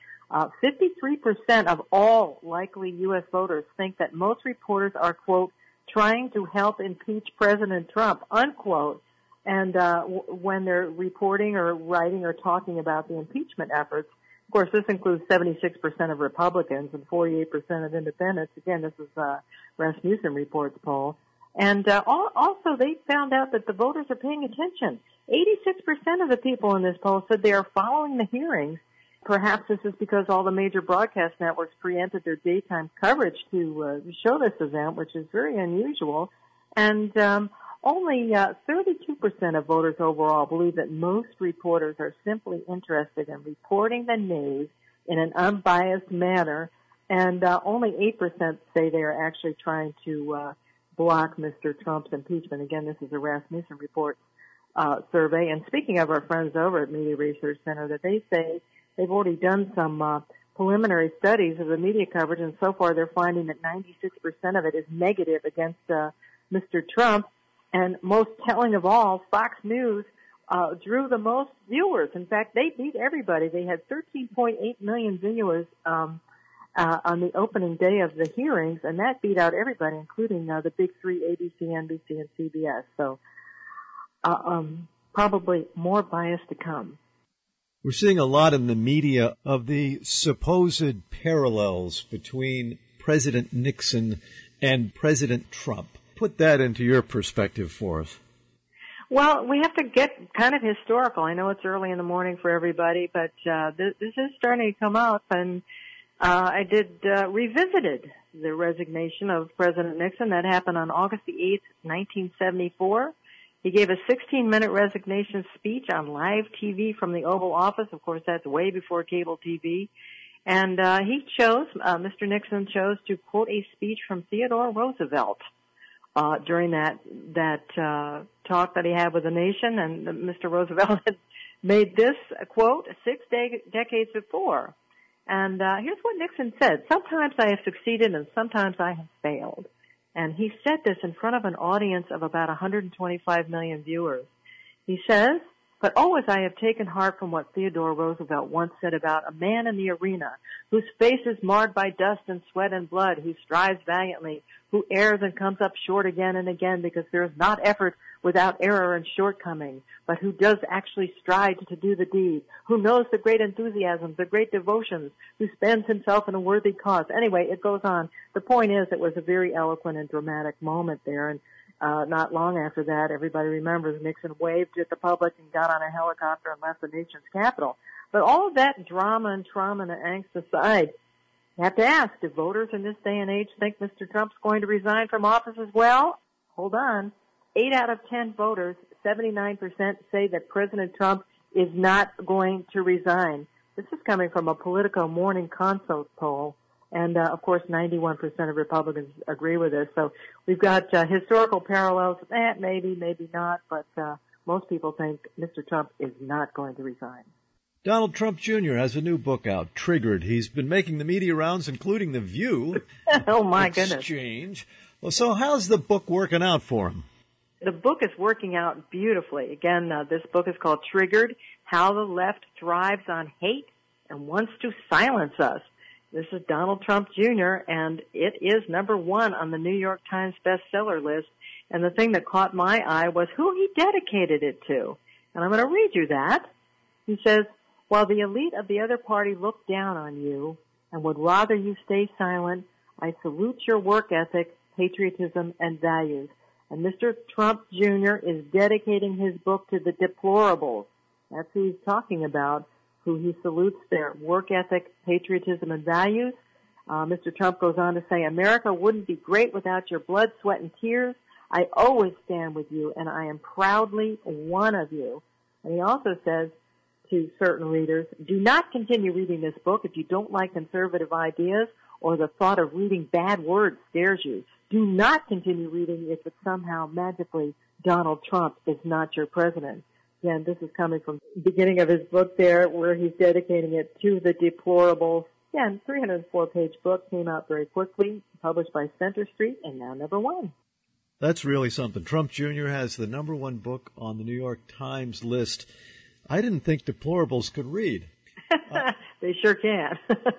S15: 53% of all likely U.S. voters think that most reporters are, quote, trying to help impeach President Trump, unquote. And when they're reporting or writing or talking about the impeachment efforts, of course, this includes 76% of Republicans and 48% of independents. Again, this is Rasmussen Report's poll. And also, they found out that the voters are paying attention. 86% of the people in this poll said they are following the hearings. Perhaps this is because all the major broadcast networks preempted their daytime coverage to show this event, which is very unusual. And only 32% of voters overall believe that most reporters are simply interested in reporting the news in an unbiased manner, and only 8% say they are actually trying to block Mr. Trump's impeachment. Again, this is a Rasmussen Report survey. And speaking of our friends over at Media Research Center, that they say they've already done some preliminary studies of the media coverage, and so far they're finding that 96% of it is negative against Mr. Trump. And most telling of all, Fox News drew the most viewers. In fact, they beat everybody. They had 13.8 million viewers on the opening day of the hearings, and that beat out everybody, including the big three, ABC, NBC, and CBS. So probably more bias to come.
S18: We're seeing a lot in the media of the supposed parallels between President Nixon and President Trump. Put that into your perspective for us.
S15: Well, we have to get kind of historical. I know it's early in the morning for everybody, but this is starting to come up, and I revisited the resignation of President Nixon. That happened on August the 8th, 1974. He gave a 16-minute resignation speech on live TV from the Oval Office. Of course, that's way before cable TV. And Mr. Nixon chose to quote a speech from Theodore Roosevelt during that talk that he had with the nation. And Mr. Roosevelt had made this quote 6 decades before. And here's what Nixon said: "Sometimes I have succeeded and sometimes I have failed." And he said this in front of an audience of about 125 million viewers. He says, "But always I have taken heart from what Theodore Roosevelt once said about a man in the arena whose face is marred by dust and sweat and blood, who strives valiantly, who errs and comes up short again and again, because there is not effort without error and shortcoming, but who does actually strive to do the deed, who knows the great enthusiasms, the great devotions, who spends himself in a worthy cause." Anyway, it goes on. The point is, it was a very eloquent and dramatic moment there, and not long after that, everybody remembers Nixon waved at the public and got on a helicopter and left the nation's capital. But all of that drama and trauma and angst aside, you have to ask, do voters in this day and age think Mr. Trump's going to resign from office as well? Hold on. 8 out of 10 voters, 79%, say that President Trump is not going to resign. This is coming from a Politico Morning Consult poll. And, of course, 91% of Republicans agree with this. So we've got historical parallels. Maybe, maybe not. But most people think Mr. Trump is not going to resign.
S18: Donald Trump Jr. has a new book out, Triggered. He's been making the media rounds, including The View.
S15: Oh, my goodness.
S18: Exchange. Well, so how's the book working out for him?
S15: The book is working out beautifully. Again, this book is called Triggered, How the Left Thrives on Hate and Wants to Silence Us. This is Donald Trump Jr., and it is number 1 on the New York Times bestseller list. And the thing that caught my eye was who he dedicated it to. And I'm going to read you that. He says, "While the elite of the other party look down on you and would rather you stay silent, I salute your work ethic, patriotism, and values." And Mr. Trump Jr. is dedicating his book to the deplorables. That's who he's talking about, who he salutes their work ethic, patriotism, and values. Mr. Trump goes on to say, America wouldn't be great without your blood, sweat, and tears. I always stand with you, and I am proudly one of you. And he also says to certain readers, do not continue reading this book if you don't like conservative ideas or the thought of reading bad words scares you. Do not continue reading if it's somehow magically Donald Trump is not your president. Again, this is coming from the beginning of his book there, where he's dedicating it to the deplorables. Again, 304-page book, came out very quickly, published by Center Street, and now number 1.
S18: That's really something. Trump Jr. has the number 1 book on the New York Times list. I didn't think deplorables could read.
S15: They sure can.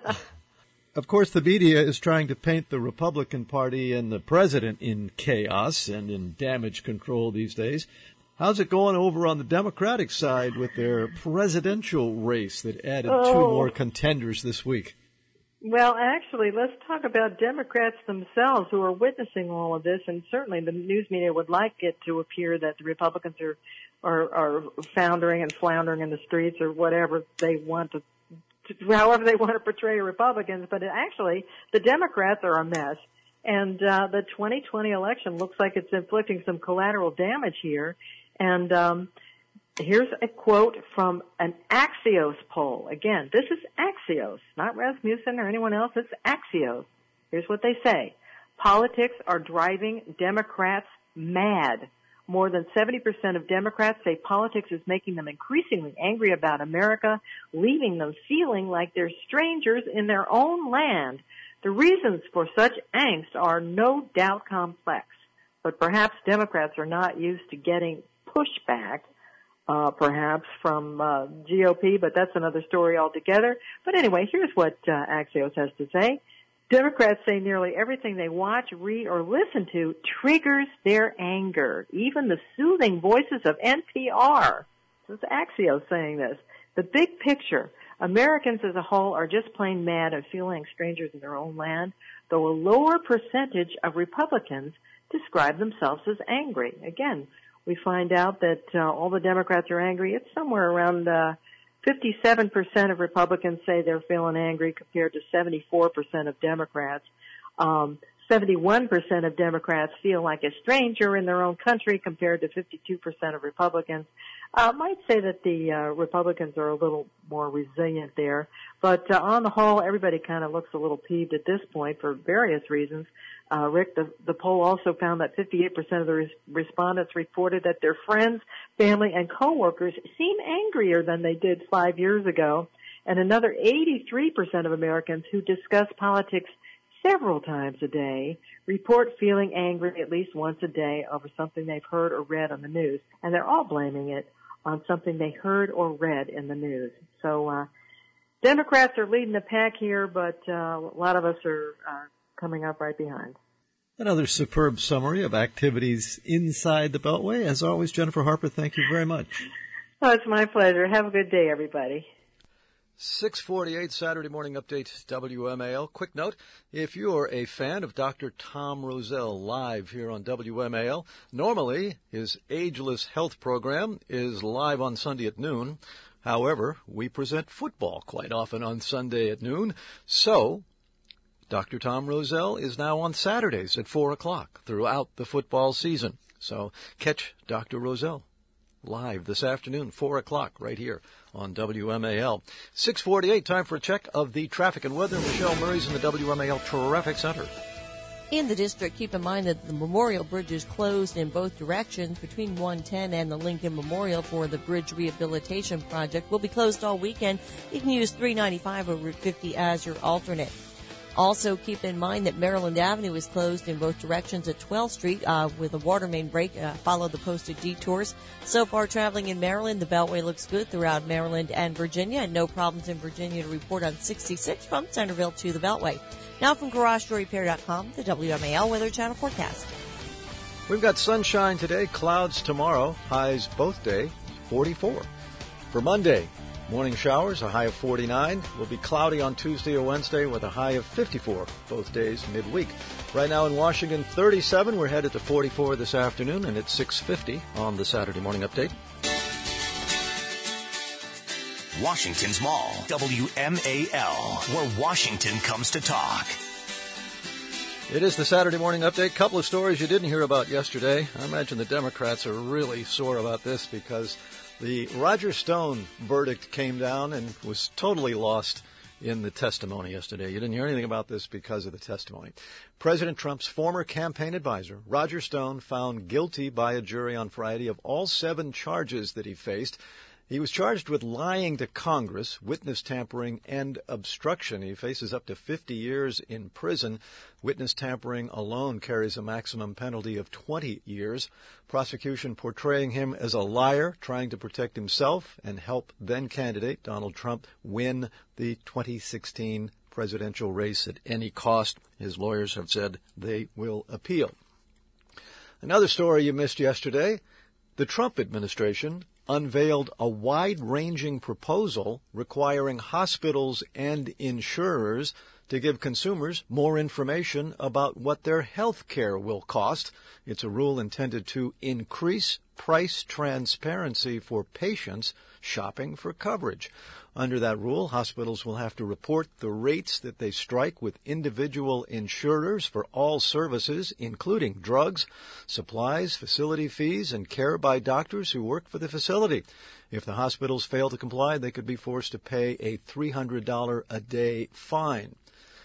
S18: Of course, the media is trying to paint the Republican Party and the president in chaos and in damage control these days. How's it going over on the Democratic side with their presidential race that added 2 more contenders this week?
S15: Well, actually, let's talk about Democrats themselves who are witnessing all of this, and certainly the news media would like it to appear that the Republicans are foundering and floundering in the streets or whatever they want to however they want to portray Republicans, but actually the Democrats are a mess. And the 2020 election looks like it's inflicting some collateral damage here. And here's a quote from an Axios poll. Again, this is Axios, not Rasmussen or anyone else. It's Axios. Here's what they say. Politics are driving Democrats mad. More than 70% of Democrats say politics is making them increasingly angry about America, leaving them feeling like they're strangers in their own land. The reasons for such angst are no doubt complex, but perhaps Democrats are not used to getting pushback, perhaps from GOP, but that's another story altogether. But anyway, here's what Axios has to say. Democrats say nearly everything they watch, read, or listen to triggers their anger, even the soothing voices of NPR. This is Axios saying this. The big picture, Americans as a whole are just plain mad and feeling strangers in their own land, though a lower percentage of Republicans describe themselves as angry. Again, we find out that all the Democrats are angry. It's somewhere around 57% of Republicans say they're feeling angry compared to 74% of Democrats. 71% of Democrats feel like a stranger in their own country compared to 52% of Republicans. I might say that the Republicans are a little more resilient there. But on the whole, everybody kind of looks a little peeved at this point for various reasons. Rick, the poll also found that 58% of the respondents reported that their friends, family, and coworkers seem angrier than they did 5 years ago. And another 83% of Americans who discuss politics several times a day report feeling angry at least once a day over something they've heard or read on the news. And they're all blaming it on something they heard or read in the news. So Democrats are leading the pack here, but a lot of us are coming up right behind.
S18: Another superb summary of activities inside the Beltway. As always, Jennifer Harper, thank you very much.
S15: Oh, it's my pleasure. Have a good day, everybody.
S18: 6:48 Saturday Morning Update, WMAL. Quick note, if you're a fan of Dr. Tom Rosell live here on WMAL, normally his Ageless Health program is live on Sunday at noon. However, we present football quite often on Sunday at noon, so Dr. Tom Rosell is now on Saturdays at 4 o'clock throughout the football season. So catch Dr. Rosell live this afternoon, 4 o'clock, right here on WMAL. 6:48, time for a check of the traffic and weather. Michelle Murray's in the WMAL Traffic Center.
S14: In the district, keep in mind that the Memorial Bridge is closed in both directions between 110 and the Lincoln Memorial for the bridge rehabilitation project. Will be closed all weekend. You can use 395 over Route 50 as your alternate. Also, keep in mind that Maryland Avenue is closed in both directions at 12th Street with a water main break. Follow the posted detours. So far, traveling in Maryland, the Beltway looks good throughout Maryland and Virginia, and no problems in Virginia to report on 66 from Centerville to the Beltway. Now from GarageDoorRepair.com, the WMAL Weather Channel forecast.
S18: We've got sunshine today, clouds tomorrow, highs both days, 44. For Monday, morning showers, a high of 49. Will be cloudy on Tuesday or Wednesday with a high of 54 both days midweek. Right now in Washington, 37. We're headed to 44 this afternoon, and it's 6:50 on the Saturday Morning Update.
S17: Washington's Mall. WMAL, where Washington comes to talk.
S18: It is the Saturday Morning Update. Couple of stories you didn't hear about yesterday. I imagine the Democrats are really sore about this because the Roger Stone verdict came down and was totally lost in the testimony yesterday. You didn't hear anything about this because of the testimony. President Trump's former campaign advisor, Roger Stone, found guilty by a jury on Friday of all 7 charges that he faced. He was charged with lying to Congress, witness tampering, and obstruction. He faces up to 50 years in prison. Witness tampering alone carries a maximum penalty of 20 years. Prosecution portraying him as a liar, trying to protect himself and help then-candidate Donald Trump win the 2016 presidential race at any cost. His lawyers have said they will appeal. Another story you missed yesterday, the Trump administration unveiled a wide-ranging proposal requiring hospitals and insurers to give consumers more information about what their health care will cost. It's a rule intended to increase price transparency for patients shopping for coverage. Under that rule, hospitals will have to report the rates that they strike with individual insurers for all services, including drugs, supplies, facility fees, and care by doctors who work for the facility. If the hospitals fail to comply, they could be forced to pay a $300 a day fine.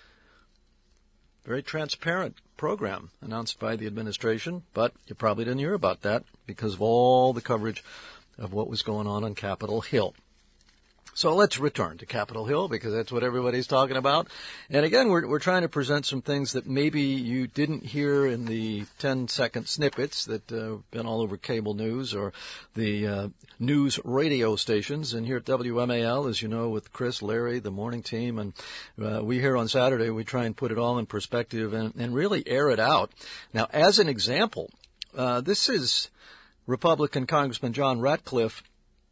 S18: Very transparent program announced by the administration, but you probably didn't hear about that because of all the coverage of what was going on Capitol Hill. So let's return to Capitol Hill because that's what everybody's talking about. And again, we're trying to present some things that maybe you didn't hear in the 10-second snippets that have been all over cable news or the news radio stations. And here at WMAL, as you know, with Chris, Larry, the morning team, and we here on Saturday, we try and put it all in perspective and really air it out. Now, as an example, this is Republican Congressman John Ratcliffe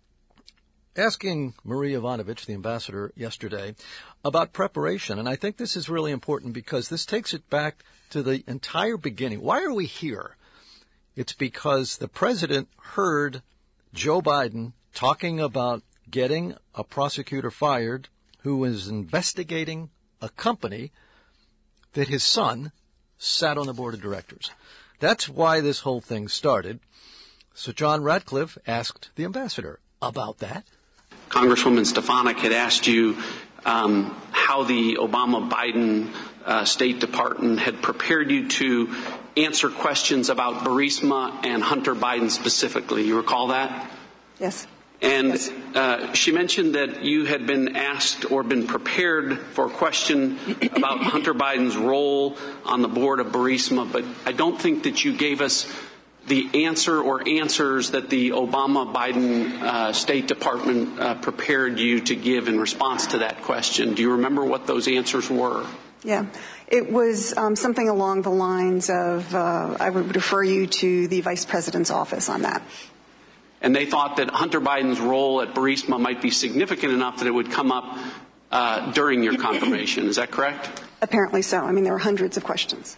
S18: asking Marie Yovanovitch, the ambassador, yesterday about preparation. And I think this is really important because this takes it back to the entire beginning. Why are we here? It's because the president heard Joe Biden talking about getting a prosecutor fired who was investigating a company that his son sat on the board of directors. That's why this whole thing started. So John Ratcliffe asked the ambassador about that.
S16: Congresswoman Stefanik had asked you how the Obama-Biden State Department had prepared you to answer questions about Burisma and Hunter Biden specifically. You recall that?
S3: Yes.
S16: And
S3: yes.
S16: She mentioned that you had been asked or been prepared for a question about Hunter Biden's role on the board of Burisma, but I don't think that you gave us the answer or answers that the Obama-Biden State Department prepared you to give in response to that question. Do you remember what those answers were?
S3: Yeah. It was something along the lines of, I would refer you to the Vice President's office on that.
S16: And they thought that Hunter Biden's role at Burisma might be significant enough that it would come up during your confirmation. Is that correct?
S3: Apparently so. I mean, there were hundreds of questions.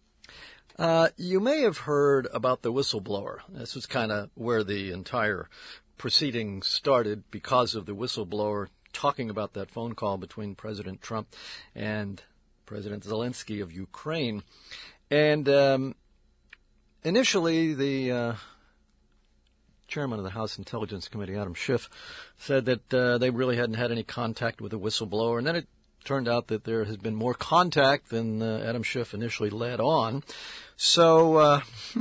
S18: You may have heard about the whistleblower. This was kind of where the entire proceeding started because of the whistleblower talking about that phone call between President Trump and President Zelensky of Ukraine. And initially, the chairman of the House Intelligence Committee, Adam Schiff, said that they really hadn't had any contact with the whistleblower. And then it turned out that there has been more contact than Adam Schiff initially led on. So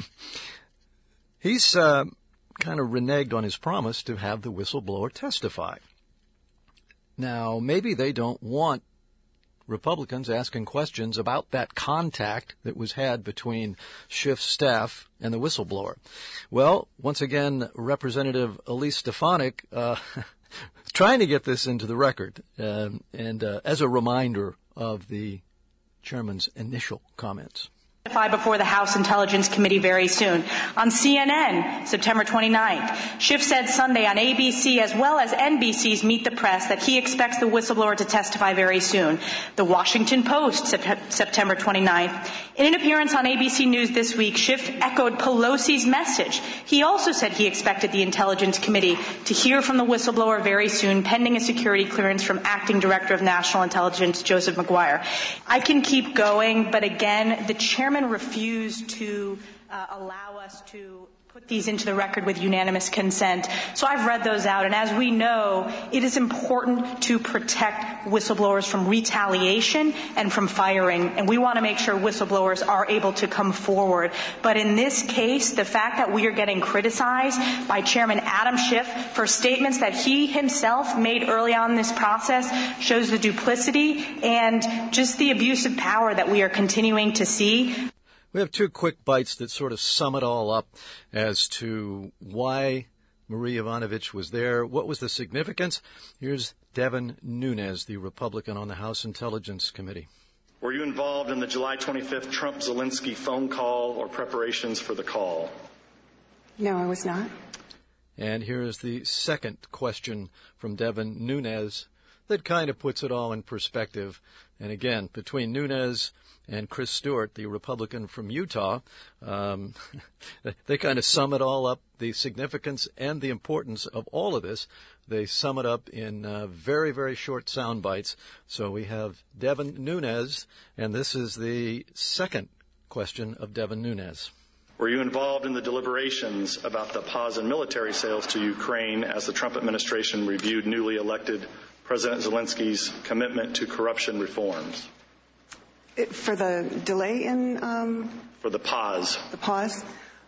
S18: he's kind of reneged on his promise to have the whistleblower testify. Now, maybe they don't want Republicans asking questions about that contact that was had between Schiff's staff and the whistleblower. Well, once again, Representative Elise Stefanik trying to get this into the record and as a reminder of the chairman's initial comments.
S20: Before the House Intelligence Committee very soon. On CNN, September 29th, Schiff said Sunday on ABC as well as NBC's Meet the Press that he expects the whistleblower to testify very soon. The Washington Post, September 29th. In an appearance on ABC News this week, Schiff echoed Pelosi's message. He also said he expected the Intelligence Committee to hear from the whistleblower very soon, pending a security clearance from Acting Director of National Intelligence, Joseph McGuire. I can keep going, but again, the chairman refused to allow us to put these into the record with unanimous consent. So I've read those out, and as we know, it is important to protect whistleblowers from retaliation and from firing, and we want to make sure whistleblowers are able to come forward. But in this case, the fact that we are getting criticized by Chairman Adam Schiff for statements that he himself made early on in this process shows the duplicity and just the abuse of power that we are continuing to see.
S18: We have two quick bites that sort of sum it all up as to why Marie Yovanovitch was there. What was the significance? Here's Devin Nunes, the Republican on the House Intelligence Committee.
S2: Were you involved in the July 25th Trump-Zelensky phone call or preparations for the call?
S3: No, I was not.
S18: And here is the second question from Devin Nunes that kind of puts it all in perspective. And again, between Nunes and Chris Stewart, the Republican from Utah, they kind of sum it all up, the significance and the importance of all of this. They sum it up in very, very short sound bites. So we have Devin Nunes, and this is the second question of Devin Nunes.
S2: Were you involved in the deliberations about the pause in military sales to Ukraine as the Trump administration reviewed newly elected President Zelensky's commitment to corruption reforms?
S3: For the delay in...
S2: For the pause.
S3: The pause?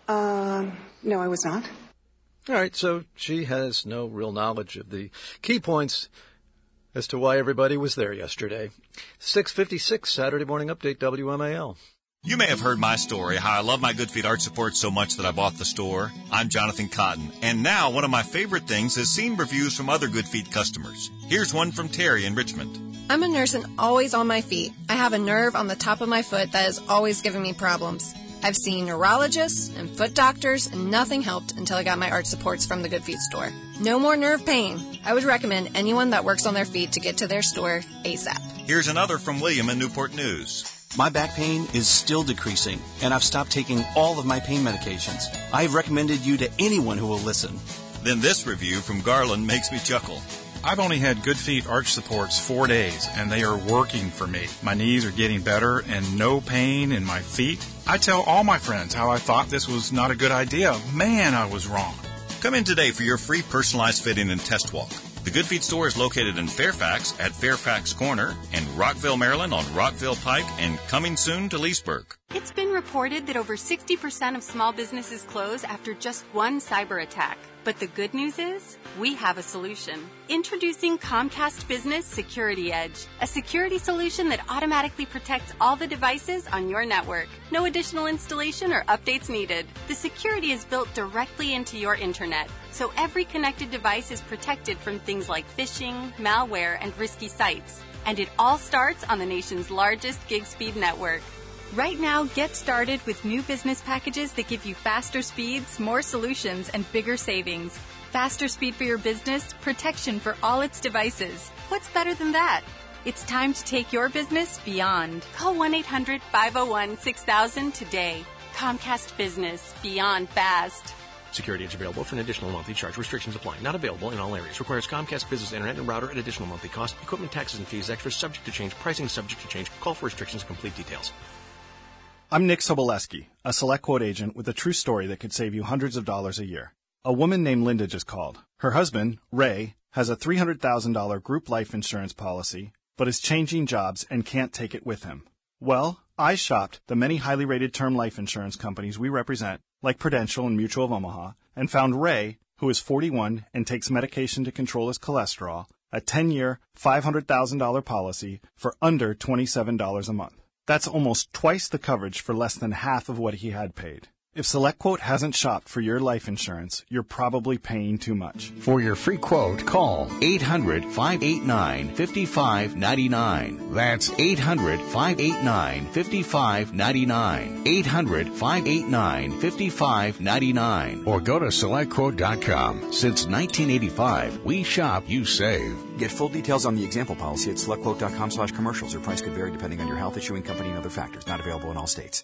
S3: No, I was not.
S18: All right, so she has no real knowledge of the key points as to why everybody was there yesterday. 6:56, Saturday Morning Update, WMAL.
S23: You may have heard my story, how I love my Good Feet Arch Support so much that I bought the store. I'm Jonathan Cotton, and now one of my favorite things is seeing reviews from other Good Feet customers. Here's one from Terry in Richmond.
S19: I'm a nurse and always on my feet. I have a nerve on the top of my foot that is always giving me problems. I've seen neurologists and foot doctors, and nothing helped until I got my arch supports from the Good Feet store. No more nerve pain. I would recommend anyone that works on their feet to get to their store ASAP.
S23: Here's another from William in Newport News.
S21: My back pain is still decreasing, and I've stopped taking all of my pain medications. I've recommended you to anyone who will listen.
S23: Then this review from Garland makes me chuckle.
S24: I've only had Good Feet arch supports 4 days, and they are working for me. My knees are getting better and no pain in my feet. I tell all my friends how I thought this was not a good idea. Man, I was wrong.
S23: Come in today for your free personalized fitting and test walk. The Good Feet store is located in Fairfax at Fairfax Corner and Rockville, Maryland on Rockville Pike, and coming soon to Leesburg.
S25: It's been reported that over 60% of small businesses close after just one cyber attack. But the good news is, we have a solution. Introducing Comcast Business Security Edge, a security solution that automatically protects all the devices on your network. No additional installation or updates needed. The security is built directly into your internet, so every connected device is protected from things like phishing, malware, and risky sites. And it all starts on the nation's largest gig speed network. Right now, get started with new business packages that give you faster speeds, more solutions, and bigger savings. Faster speed for your business, protection for all its devices. What's better than that? It's time to take your business beyond. Call 1-800-501-6000 today. Comcast Business. Beyond fast.
S26: Security Edge available for an additional monthly charge. Restrictions apply. Not available in all areas. Requires Comcast Business Internet and router at additional monthly cost. Equipment, taxes, and fees extra. Subject to change. Pricing subject to change. Call for restrictions and complete details.
S27: I'm Nick Soboleski, a Select Quote agent with a true story that could save you hundreds of dollars a year. A woman named Linda just called. Her husband, Ray, has a $300,000 group life insurance policy, but is changing jobs and can't take it with him. Well, I shopped the many highly rated term life insurance companies we represent, like Prudential and Mutual of Omaha, and found Ray, who is 41 and takes medication to control his cholesterol, a 10-year, $500,000 policy for under $27 a month. That's almost twice the coverage for less than half of what he had paid. If SelectQuote hasn't shopped for your life insurance, you're probably paying too much.
S4: For your free quote, call 800-589-5599. That's 800-589-5599. 800-589-5599. Or go to SelectQuote.com. Since 1985, we shop, you save.
S5: Get full details on the example policy at SelectQuote.com/commercials. Or price could vary depending on your health, issuing company, and other factors. Not available in all states.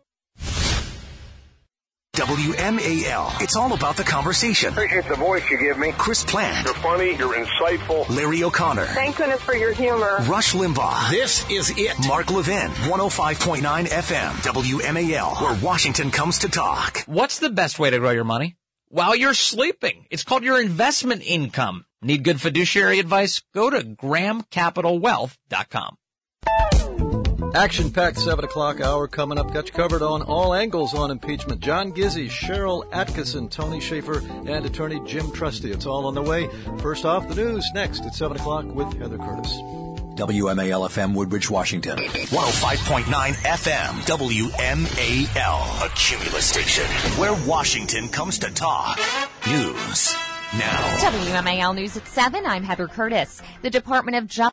S17: WMAL. It's all about the conversation.
S6: Appreciate the voice you give me.
S17: Chris Plant.
S6: You're funny. You're insightful.
S17: Larry O'Connor.
S6: Thank goodness for your humor.
S17: Rush Limbaugh.
S6: This is it.
S17: Mark Levin. 105.9 FM. WMAL. Where Washington comes to talk.
S7: What's the best way to grow your money? While you're sleeping. It's called your investment income. Need good fiduciary advice? Go to GrahamCapitalWealth.com.
S18: Action-packed 7 o'clock hour coming up. Got you covered on all angles on impeachment. John Gizzi, Cheryl Atkinson, Tony Schaefer, and attorney Jim Trusty. It's all on the way. First off, the news next at 7 o'clock with Heather Curtis.
S17: WMAL-FM, Woodbridge, Washington. 105.9 FM, WMAL. A Cumulus station where Washington comes to talk. News now.
S8: WMAL News at 7. I'm Heather Curtis. The Department of Justice